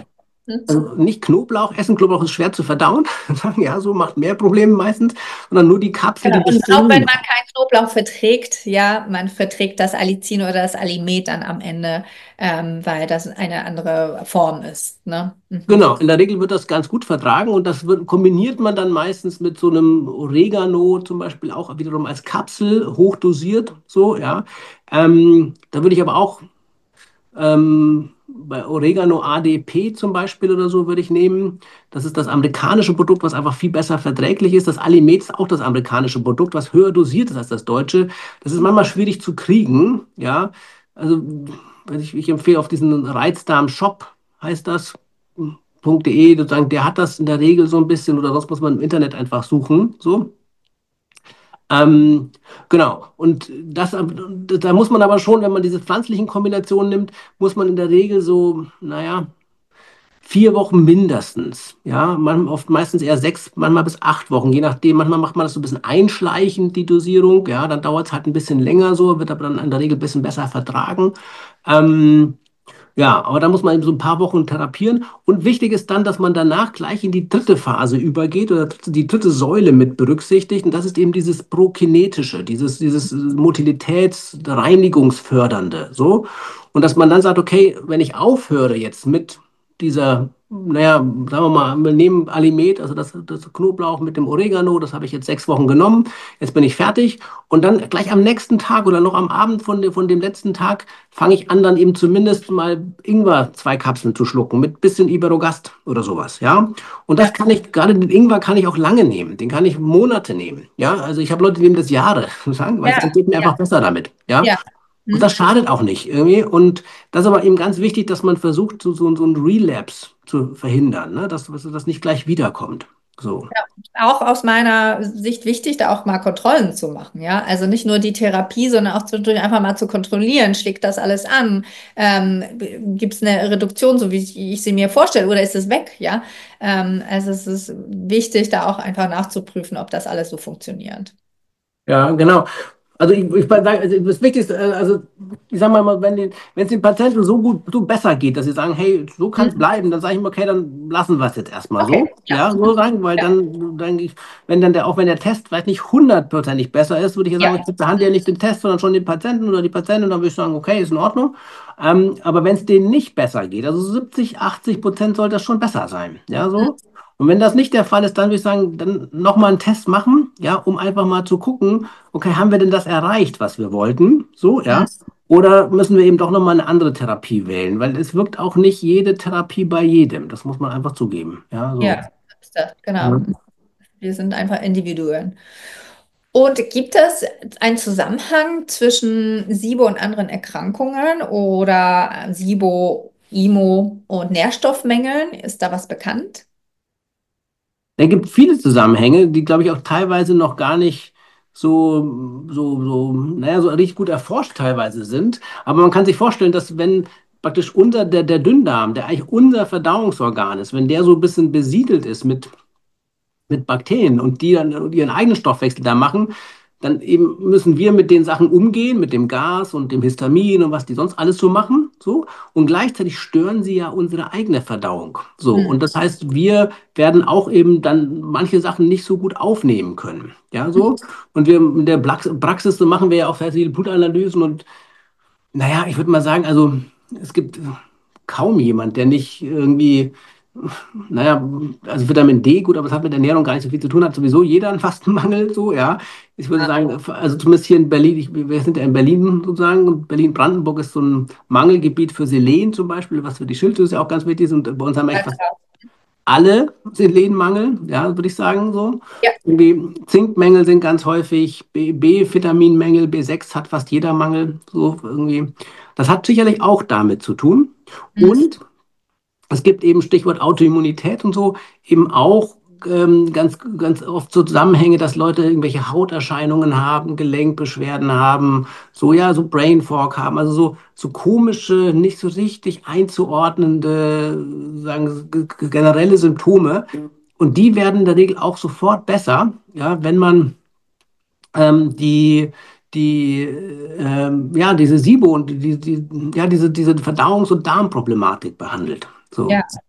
S1: Mhm.
S2: Also nicht Knoblauch essen, Knoblauch ist schwer zu verdauen. Ja, so macht mehr Probleme meistens, sondern nur die Kapsel,
S1: Genau.
S2: die das
S1: Und auch wenn
S2: Serum
S1: man
S2: hat.
S1: keinen Knoblauch verträgt, ja, man verträgt das Allicin oder das Alimet dann am Ende, ähm, weil das eine andere Form ist. Ne? Mhm.
S2: Genau, in der Regel wird das ganz gut vertragen und das wird, kombiniert man dann meistens mit so einem Oregano zum Beispiel auch wiederum als Kapsel, hochdosiert, so, ja. Ähm, da würde ich aber auch ähm, bei Oregano A D P zum Beispiel oder so würde ich nehmen. Das ist das amerikanische Produkt, was einfach viel besser verträglich ist. Das Alimet ist auch das amerikanische Produkt, was höher dosiert ist als das deutsche. Das ist manchmal schwierig zu kriegen, ja. Also wenn ich, ich empfehle auf diesen Reizdarm-Shop, heißt das, .de, sozusagen, der hat das in der Regel so ein bisschen oder sonst muss man im Internet einfach suchen, so. Ähm, genau. Und das, da muss man aber schon, wenn man diese pflanzlichen Kombinationen nimmt, muss man in der Regel so, naja, vier Wochen mindestens. Ja, man, oft meistens eher sechs, manchmal bis acht Wochen, je nachdem. Manchmal macht man das so ein bisschen einschleichend, die Dosierung. Ja, dann dauert es halt ein bisschen länger so, wird aber dann in der Regel ein bisschen besser vertragen. Ähm, ja, aber da muss man eben so ein paar Wochen therapieren. Und wichtig ist dann, dass man danach gleich in die dritte Phase übergeht oder die dritte Säule mit berücksichtigt. Und das ist eben dieses Prokinetische, dieses, dieses Motilitätsreinigungsfördernde. So. Und dass man dann sagt, okay, wenn ich aufhöre jetzt mit dieser, naja, sagen wir mal, wir nehmen Alimet, also das, das Knoblauch mit dem Oregano, das habe ich jetzt sechs Wochen genommen, jetzt bin ich fertig. Und dann gleich am nächsten Tag oder noch am Abend von, dem- von dem letzten Tag fange ich an, dann eben zumindest mal Ingwer zwei Kapseln zu schlucken mit bisschen Iberogast oder sowas, ja. Und das
S1: Ja,
S2: kann ich, gerade den Ingwer kann ich auch lange nehmen, den kann ich Monate nehmen, ja. Also ich habe Leute, die nehmen das Jahre, sagen, weil es
S1: ja,
S2: geht mir
S1: ja,
S2: einfach besser damit, ja.
S1: ja.
S2: Und das
S1: Hm?
S2: schadet auch nicht irgendwie. Und das ist aber eben ganz wichtig, dass man versucht, so, so, so ein Relapse zu verhindern, ne? Dass, dass das nicht gleich wiederkommt. So.
S1: Auch aus meiner Sicht wichtig, da auch mal Kontrollen zu machen, ja. Also nicht nur die Therapie, sondern auch zwischendurch einfach mal zu kontrollieren, schlägt das alles an? Ähm, Gibt es eine Reduktion, so wie ich, ich sie mir vorstelle, oder ist es weg, ja? Ähm, also es ist wichtig, da auch einfach nachzuprüfen, ob das alles so funktioniert.
S2: Ja, genau. Also ich, ich sage, also das Wichtigste, äh, also ich sage mal, wenn den, wenn es den Patienten so gut, so besser geht, dass sie sagen, hey, so kann es
S1: Hm?
S2: bleiben, dann sage ich ihm, okay, dann lassen wir es jetzt erstmal
S1: Okay,
S2: so.
S1: ja.
S2: Ja, so sagen, weil
S1: Ja,
S2: dann, dann ich, wenn dann der, auch wenn der Test vielleicht nicht hundertprozentig besser ist, würde ich ja sagen,
S1: ja.
S2: ich behandle ja nicht den Test, sondern schon den Patienten oder die Patientin, dann würde ich sagen, okay, ist in Ordnung. Ähm, aber wenn es denen nicht besser geht, also siebzig, achtzig Prozent sollte das schon besser sein. Ja,
S1: Hm?
S2: so. Und wenn das nicht der Fall ist, dann würde ich sagen, dann nochmal einen Test machen, ja, um einfach mal zu gucken, okay, haben wir denn das erreicht, was wir wollten? So,
S1: Hm?
S2: ja. Oder müssen wir eben doch nochmal eine andere Therapie wählen? Weil es wirkt auch nicht jede Therapie bei jedem. Das muss man einfach zugeben. Ja, so.
S1: Ja, ist das,
S2: Ja.
S1: genau. Wir sind einfach Individuen. Und gibt es einen Zusammenhang zwischen SIBO und anderen Erkrankungen oder SIBO, IMO und Nährstoffmängeln? Ist da was bekannt?
S2: Da gibt viele Zusammenhänge, die, glaube ich, auch teilweise noch gar nicht so, so, so, naja, so richtig gut erforscht teilweise sind. Aber man kann sich vorstellen, dass wenn praktisch unser, der, der Dünndarm, der eigentlich unser Verdauungsorgan ist, wenn der so ein bisschen besiedelt ist mit mit Bakterien und die dann ihren eigenen Stoffwechsel da machen, dann eben müssen wir mit den Sachen umgehen, mit dem Gas und dem Histamin und was die sonst alles so machen, so. Und gleichzeitig stören sie ja unsere eigene Verdauung, so.
S1: Hm.
S2: Und das heißt, wir werden auch eben dann manche Sachen nicht so gut aufnehmen können, ja, so. Und wir in der Prax- Praxis, so machen wir ja auch sehr viele Blutanalysen und naja, ich würde mal sagen, also es gibt kaum jemand, der nicht irgendwie, naja, also Vitamin D, gut, aber es hat mit Ernährung gar nicht so viel zu tun, hat sowieso jeder einen Fastenmangel, so, ja. Ich würde
S1: Ja,
S2: sagen, also zumindest hier in Berlin, ich, wir sind ja in Berlin sozusagen, und Berlin-Brandenburg ist so ein Mangelgebiet für Selen zum Beispiel, was für die Schilddrüse ja auch ganz wichtig ist. Und bei uns haben wir
S1: ja,
S2: echt fast
S1: klar.
S2: alle Selenmangel, ja, würde ich sagen, so.
S1: Ja.
S2: Irgendwie Zinkmängel sind ganz häufig, B- B-Vitaminmängel, B sechs hat fast jeder Mangel, so irgendwie. Das hat sicherlich auch damit zu tun.
S1: Hm.
S2: Und es gibt eben Stichwort Autoimmunität und so, eben auch ähm, ganz, ganz oft so Zusammenhänge, dass Leute irgendwelche Hauterscheinungen haben, Gelenkbeschwerden haben, so ja, so Brain Fog haben, also so, so komische, nicht so richtig einzuordnende, sagen, g- g- generelle Symptome. Und die werden in der Regel auch sofort besser, ja, wenn man ähm, die, die, ähm, ja, diese SIBO und die, die, ja, diese, diese Verdauungs- und Darmproblematik behandelt. So.
S1: Ja.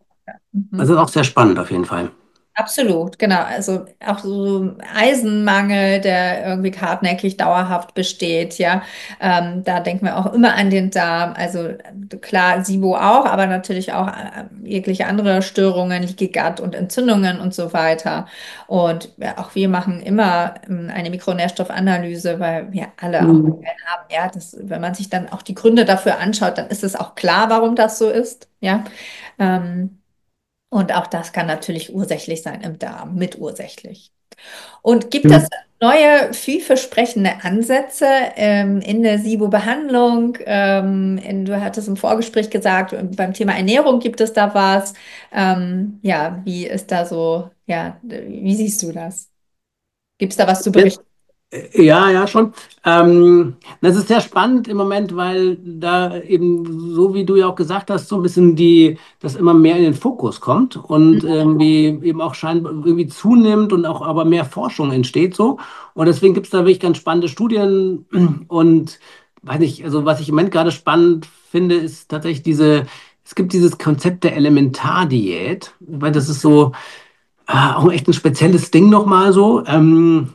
S2: Das ist
S1: Mhm.
S2: auch sehr spannend auf jeden Fall.
S1: Absolut, genau. Also auch so Eisenmangel, der irgendwie hartnäckig dauerhaft besteht, ja. Ähm, da denken wir auch immer an den Darm. Also äh, klar, SIBO auch, aber natürlich auch äh, jegliche andere Störungen, Leaky Gut und Entzündungen und so weiter. Und ja, auch wir machen immer ähm, eine Mikronährstoffanalyse, weil wir alle auch
S2: Mhm.
S1: haben, ja, das, wenn man sich dann auch die Gründe dafür anschaut, dann ist es auch klar, warum das so ist, ja. Ähm, und auch das kann natürlich ursächlich sein im Darm, mitursächlich. Und gibt es neue, vielversprechende Ansätze ähm, in der SIBO-Behandlung? Ähm, in, du hattest im Vorgespräch gesagt, beim Thema Ernährung gibt es da was. Ähm, ja, wie ist da so, ja, wie siehst du das? Gibt es da was zu
S2: Ja,
S1: berichten?
S2: ja, ja, schon. Ähm, das ist sehr spannend im Moment, weil da eben, so wie du ja auch gesagt hast, so ein bisschen die, das immer mehr in den Fokus kommt und irgendwie eben auch scheinbar irgendwie zunimmt und auch aber mehr Forschung entsteht so. Und deswegen gibt es da wirklich ganz spannende Studien und weiß nicht, also was ich im Moment gerade spannend finde, ist tatsächlich diese, es gibt dieses Konzept der Elementardiät, weil das ist so ah, auch echt ein spezielles Ding nochmal so. Ähm,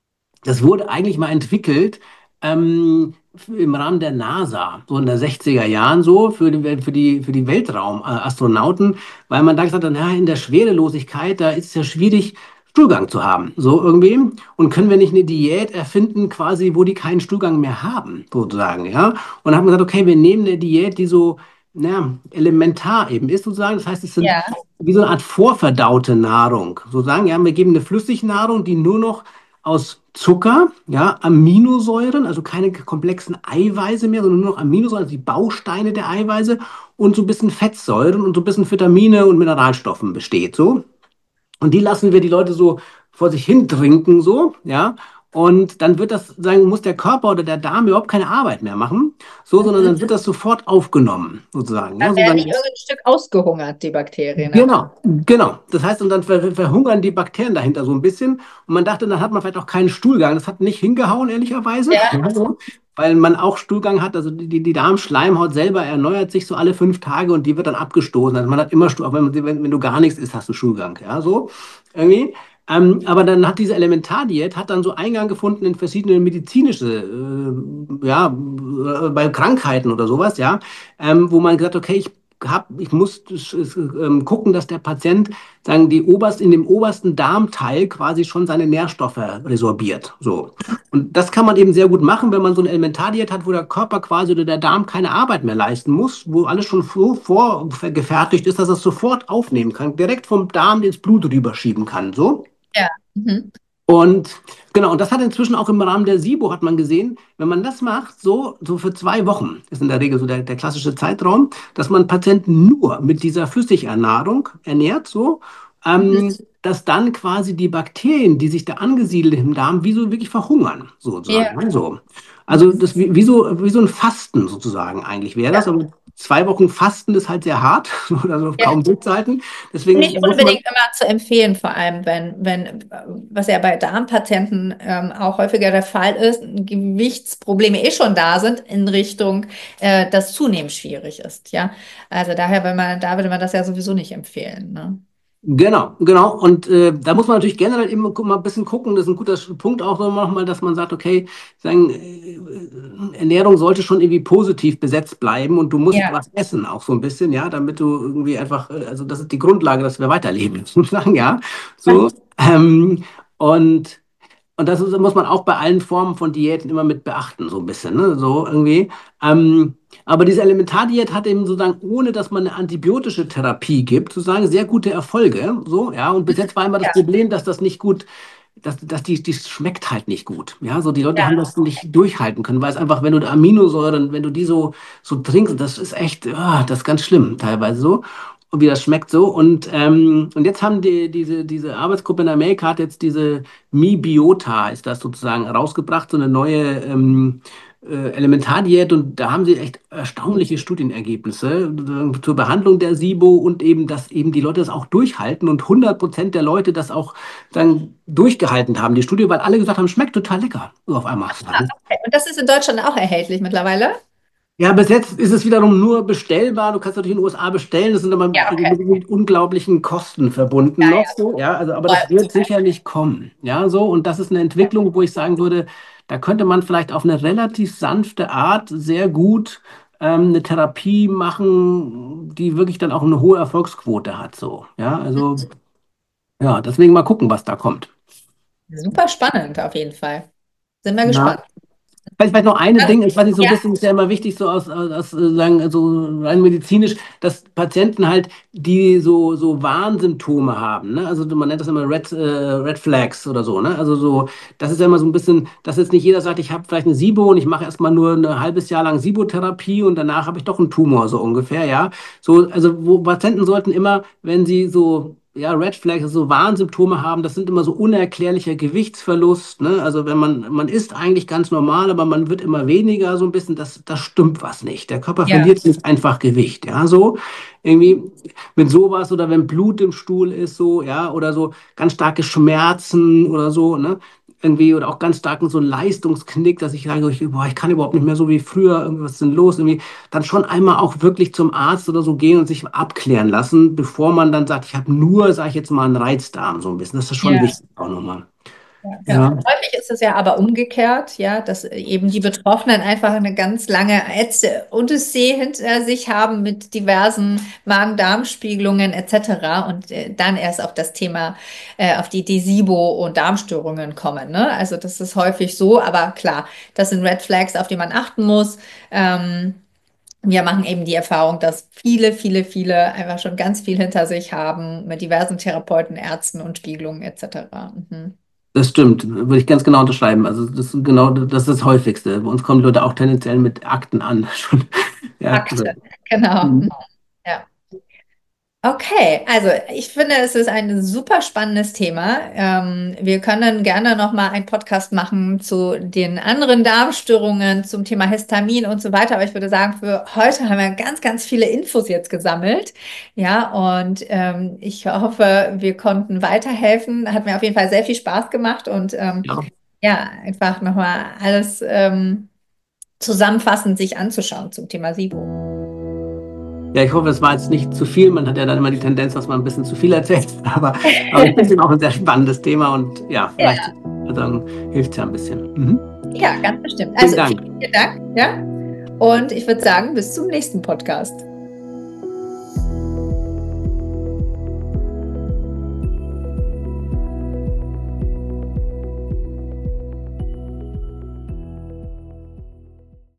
S2: das wurde eigentlich mal entwickelt ähm, im Rahmen der NASA, so in den sechziger Jahren so, für die, für die, für die Weltraumastronauten, weil man da gesagt hat, na, in der Schwerelosigkeit, da ist es ja schwierig, Stuhlgang zu haben, so irgendwie. Und können wir nicht eine Diät erfinden, quasi, wo die keinen Stuhlgang mehr haben, sozusagen, ja? Und dann hat man gesagt, okay, wir nehmen eine Diät, die so, na, elementar eben ist, sozusagen. Das heißt, es sind
S1: Ja,
S2: wie so eine Art vorverdaute Nahrung, sozusagen. Ja, wir geben eine Flüssignahrung, die nur noch aus Zucker, ja, Aminosäuren, also keine komplexen Eiweiße mehr, sondern nur noch Aminosäuren, also die Bausteine der Eiweiße und so ein bisschen Fettsäuren und so ein bisschen Vitamine und Mineralstoffen besteht, so. Und die lassen wir die Leute so vor sich hin trinken, so, ja. Und dann wird das, sagen, muss der Körper oder der Darm überhaupt keine Arbeit mehr machen, so, sondern
S1: mhm.
S2: dann wird das sofort aufgenommen, sozusagen,
S1: Da
S2: ja,
S1: werden die
S2: sozusagen.
S1: irgendein Stück ausgehungert, die Bakterien. Ja.
S2: Genau, genau. Das heißt, und dann ver verhungern die Bakterien dahinter so ein bisschen. Und man dachte, dann hat man vielleicht auch keinen Stuhlgang. Das hat nicht hingehauen, ehrlicherweise.
S1: Ja.
S2: Also, weil man auch Stuhlgang hat. Also die, die Darmschleimhaut selber erneuert sich so alle fünf Tage und die wird dann abgestoßen. Also man hat immer Stuhlgang, auch wenn, wenn, wenn du gar nichts isst, hast du Stuhlgang. Ja, so irgendwie. Ähm, aber dann hat diese Elementardiät hat dann so Eingang gefunden in verschiedene medizinische, äh, ja, äh, bei Krankheiten oder sowas, ja, ähm, wo man gesagt, okay, ich hab, ich muss ähm, gucken, dass der Patient sagen, die oberst, in dem obersten Darmteil quasi schon seine Nährstoffe resorbiert. So. Und das kann man eben sehr gut machen, wenn man so eine Elementardiät hat, wo der Körper quasi oder der Darm keine Arbeit mehr leisten muss, wo alles schon so vorgefertigt ist, dass er es sofort aufnehmen kann, direkt vom Darm ins Blut rüberschieben kann. So.
S1: Ja. Mhm.
S2: Und genau, und das hat inzwischen auch im Rahmen der SIBO, hat man gesehen, wenn man das macht, so, so für zwei Wochen, ist in der Regel so der, der klassische Zeitraum, dass man Patienten nur mit dieser Flüssigernährung ernährt, so,
S1: Mhm.
S2: ähm, dass dann quasi die Bakterien, die sich da angesiedelt im Darm, wie so wirklich verhungern,
S1: Ja.
S2: sozusagen. Ne, so. Also
S1: Mhm.
S2: das wie, wie so, wie so ein Fasten sozusagen eigentlich wäre das. Aber zwei Wochen Fasten ist halt sehr hart, also
S1: Ja.
S2: kaum durchzuhalten. Deswegen
S1: Nicht
S2: muss man.
S1: unbedingt immer zu empfehlen, vor allem wenn, wenn, was ja bei Darmpatienten ähm, auch häufiger der Fall ist, Gewichtsprobleme eh schon da sind in Richtung, äh, dass Zunehmen schwierig ist, ja. Also daher, wenn man, da würde man das ja sowieso nicht empfehlen, ne?
S2: Genau, genau. Und äh, da muss man natürlich generell immer gu- mal ein bisschen gucken. Das ist ein guter Sch- Punkt auch nochmal, dass man sagt, okay, sagen, äh, Ernährung sollte schon irgendwie positiv besetzt bleiben und du musst
S1: Ja.
S2: was essen, auch so ein bisschen, ja, damit du irgendwie einfach, äh, also das ist die Grundlage, dass wir weiterleben, sozusagen, ja. So. Ähm, und und das ist, muss man auch bei allen Formen von Diäten immer mit beachten, so ein bisschen, ne? So irgendwie. Ähm, aber diese Elementardiät hat eben sozusagen, ohne dass man eine antibiotische Therapie gibt, sozusagen sehr gute Erfolge. So, ja. Und bis jetzt war immer das
S1: Ja,
S2: Problem, dass das nicht gut, dass, dass die, die schmeckt halt nicht gut. Ja, so die Leute
S1: ja.
S2: haben das nicht durchhalten können, weil es einfach, wenn du Aminosäuren, wenn du die so, so trinkst, das ist echt, ah, das ist ganz schlimm teilweise so und wie das schmeckt so. Und, ähm, und jetzt haben die, diese, diese Arbeitsgruppe in Amerika hat jetzt diese MiBiota, ist das sozusagen rausgebracht, so eine neue ähm, äh, Elementardiät. Und da haben sie echt erstaunliche Studienergebnisse äh, zur Behandlung der SIBO und eben, dass eben die Leute das auch durchhalten und hundert Prozent der Leute das auch dann durchgehalten haben, die Studie, weil alle gesagt haben, schmeckt total lecker, so auf einmal.
S1: Ah, okay. Und das ist in Deutschland auch erhältlich mittlerweile?
S2: Ja, bis jetzt ist es wiederum nur bestellbar. Du kannst natürlich in den U S A bestellen. Das sind aber
S1: Ja, okay.
S2: mit unglaublichen Kosten
S1: Ja,
S2: verbunden noch
S1: ja,
S2: so. Ja, also, aber
S1: voll
S2: das wird
S1: zu Recht.
S2: sicherlich kommen. Ja, so. Und das ist eine Entwicklung, wo ich sagen würde, da könnte man vielleicht auf eine relativ sanfte Art sehr gut ähm, eine Therapie machen, die wirklich dann auch eine hohe Erfolgsquote hat. So. Ja, also, ja, deswegen mal gucken, was da kommt.
S1: Super spannend auf jeden Fall. Sind wir
S2: Ja.
S1: gespannt.
S2: Vielleicht, vielleicht noch eine
S1: Also,
S2: Ding, ich weiß nicht, so ein
S1: ja,
S2: bisschen ist ja immer wichtig, so aus, aus, aus äh, sagen, also rein medizinisch, dass Patienten halt, die so, so Warnsymptome haben, ne? Also man nennt das immer Red, äh, Red Flags oder so, ne? Also so, das ist ja immer so ein bisschen, dass jetzt nicht jeder sagt, ich habe vielleicht eine SIBO und ich mache erstmal nur ein halbes Jahr lang SIBO-Therapie und danach habe ich doch einen Tumor, so ungefähr, ja. So, also wo Patienten sollten immer, wenn sie so ja, Red Flags, also so Warnsymptome haben, das sind immer so unerklärlicher Gewichtsverlust, ne? Also wenn man, man isst eigentlich ganz normal, aber man wird immer weniger, so ein bisschen, das, das stimmt was nicht. Der Körper
S1: ja,
S2: verliert nicht einfach Gewicht, ja, so irgendwie mit sowas oder wenn Blut im Stuhl ist, so, ja, oder so ganz starke Schmerzen oder so, ne? Irgendwie oder auch ganz starken so einen Leistungsknick, dass ich sage, ich, boah, ich kann überhaupt nicht mehr so wie früher, irgendwas ist denn los, irgendwie dann schon einmal auch wirklich zum Arzt oder so gehen und sich abklären lassen, bevor man dann sagt, ich habe nur, sage ich jetzt mal, einen Reizdarm so ein bisschen. Das ist schon
S1: ja.
S2: wichtig auch nochmal.
S1: Ja, ja.
S2: Ja,
S1: Häufig ist es ja aber umgekehrt, ja, dass eben die Betroffenen einfach eine ganz lange Ärzte Odyssee hinter sich haben mit diversen Magen-Darm-Spiegelungen et cetera und äh, dann erst auf das Thema, äh, auf die, die SIBO und Darmstörungen kommen, ne? Also das ist häufig so, aber klar, das sind Red Flags, auf die man achten muss. Ähm, wir machen eben die Erfahrung, dass viele, viele, viele einfach schon ganz viel hinter sich haben mit diversen Therapeuten, Ärzten und Spiegelungen et cetera. Mhm.
S2: das stimmt, würde ich ganz genau unterschreiben. Also das ist genau, das ist das Häufigste. Bei uns kommen die Leute auch tendenziell mit Akten an. Schon. Ja, also,
S1: Akte, genau.
S2: mhm.
S1: Ja. Okay, also ich finde, es ist ein super spannendes Thema. Ähm, wir können gerne noch mal einen Podcast machen zu den anderen Darmstörungen, zum Thema Histamin und so weiter. Aber ich würde sagen, für heute haben wir ganz, ganz viele Infos jetzt gesammelt. Ja, und ähm, ich hoffe, wir konnten weiterhelfen. Hat mir auf jeden Fall sehr viel Spaß gemacht und ähm,
S2: Ja.
S1: ja, einfach noch mal alles ähm, zusammenfassend sich anzuschauen zum Thema SIBO.
S2: Ja, ich hoffe, es war jetzt nicht zu viel. Man hat ja dann immer die Tendenz, dass man ein bisschen zu viel erzählt. Aber, aber ich finde es auch ein sehr spannendes Thema und ja, vielleicht dann hilft es ja ein bisschen. Mhm.
S1: Ja, ganz bestimmt.
S2: Vielen
S1: Also
S2: Dank.
S1: vielen, vielen Dank, ja. Und ich würde sagen, bis zum nächsten Podcast.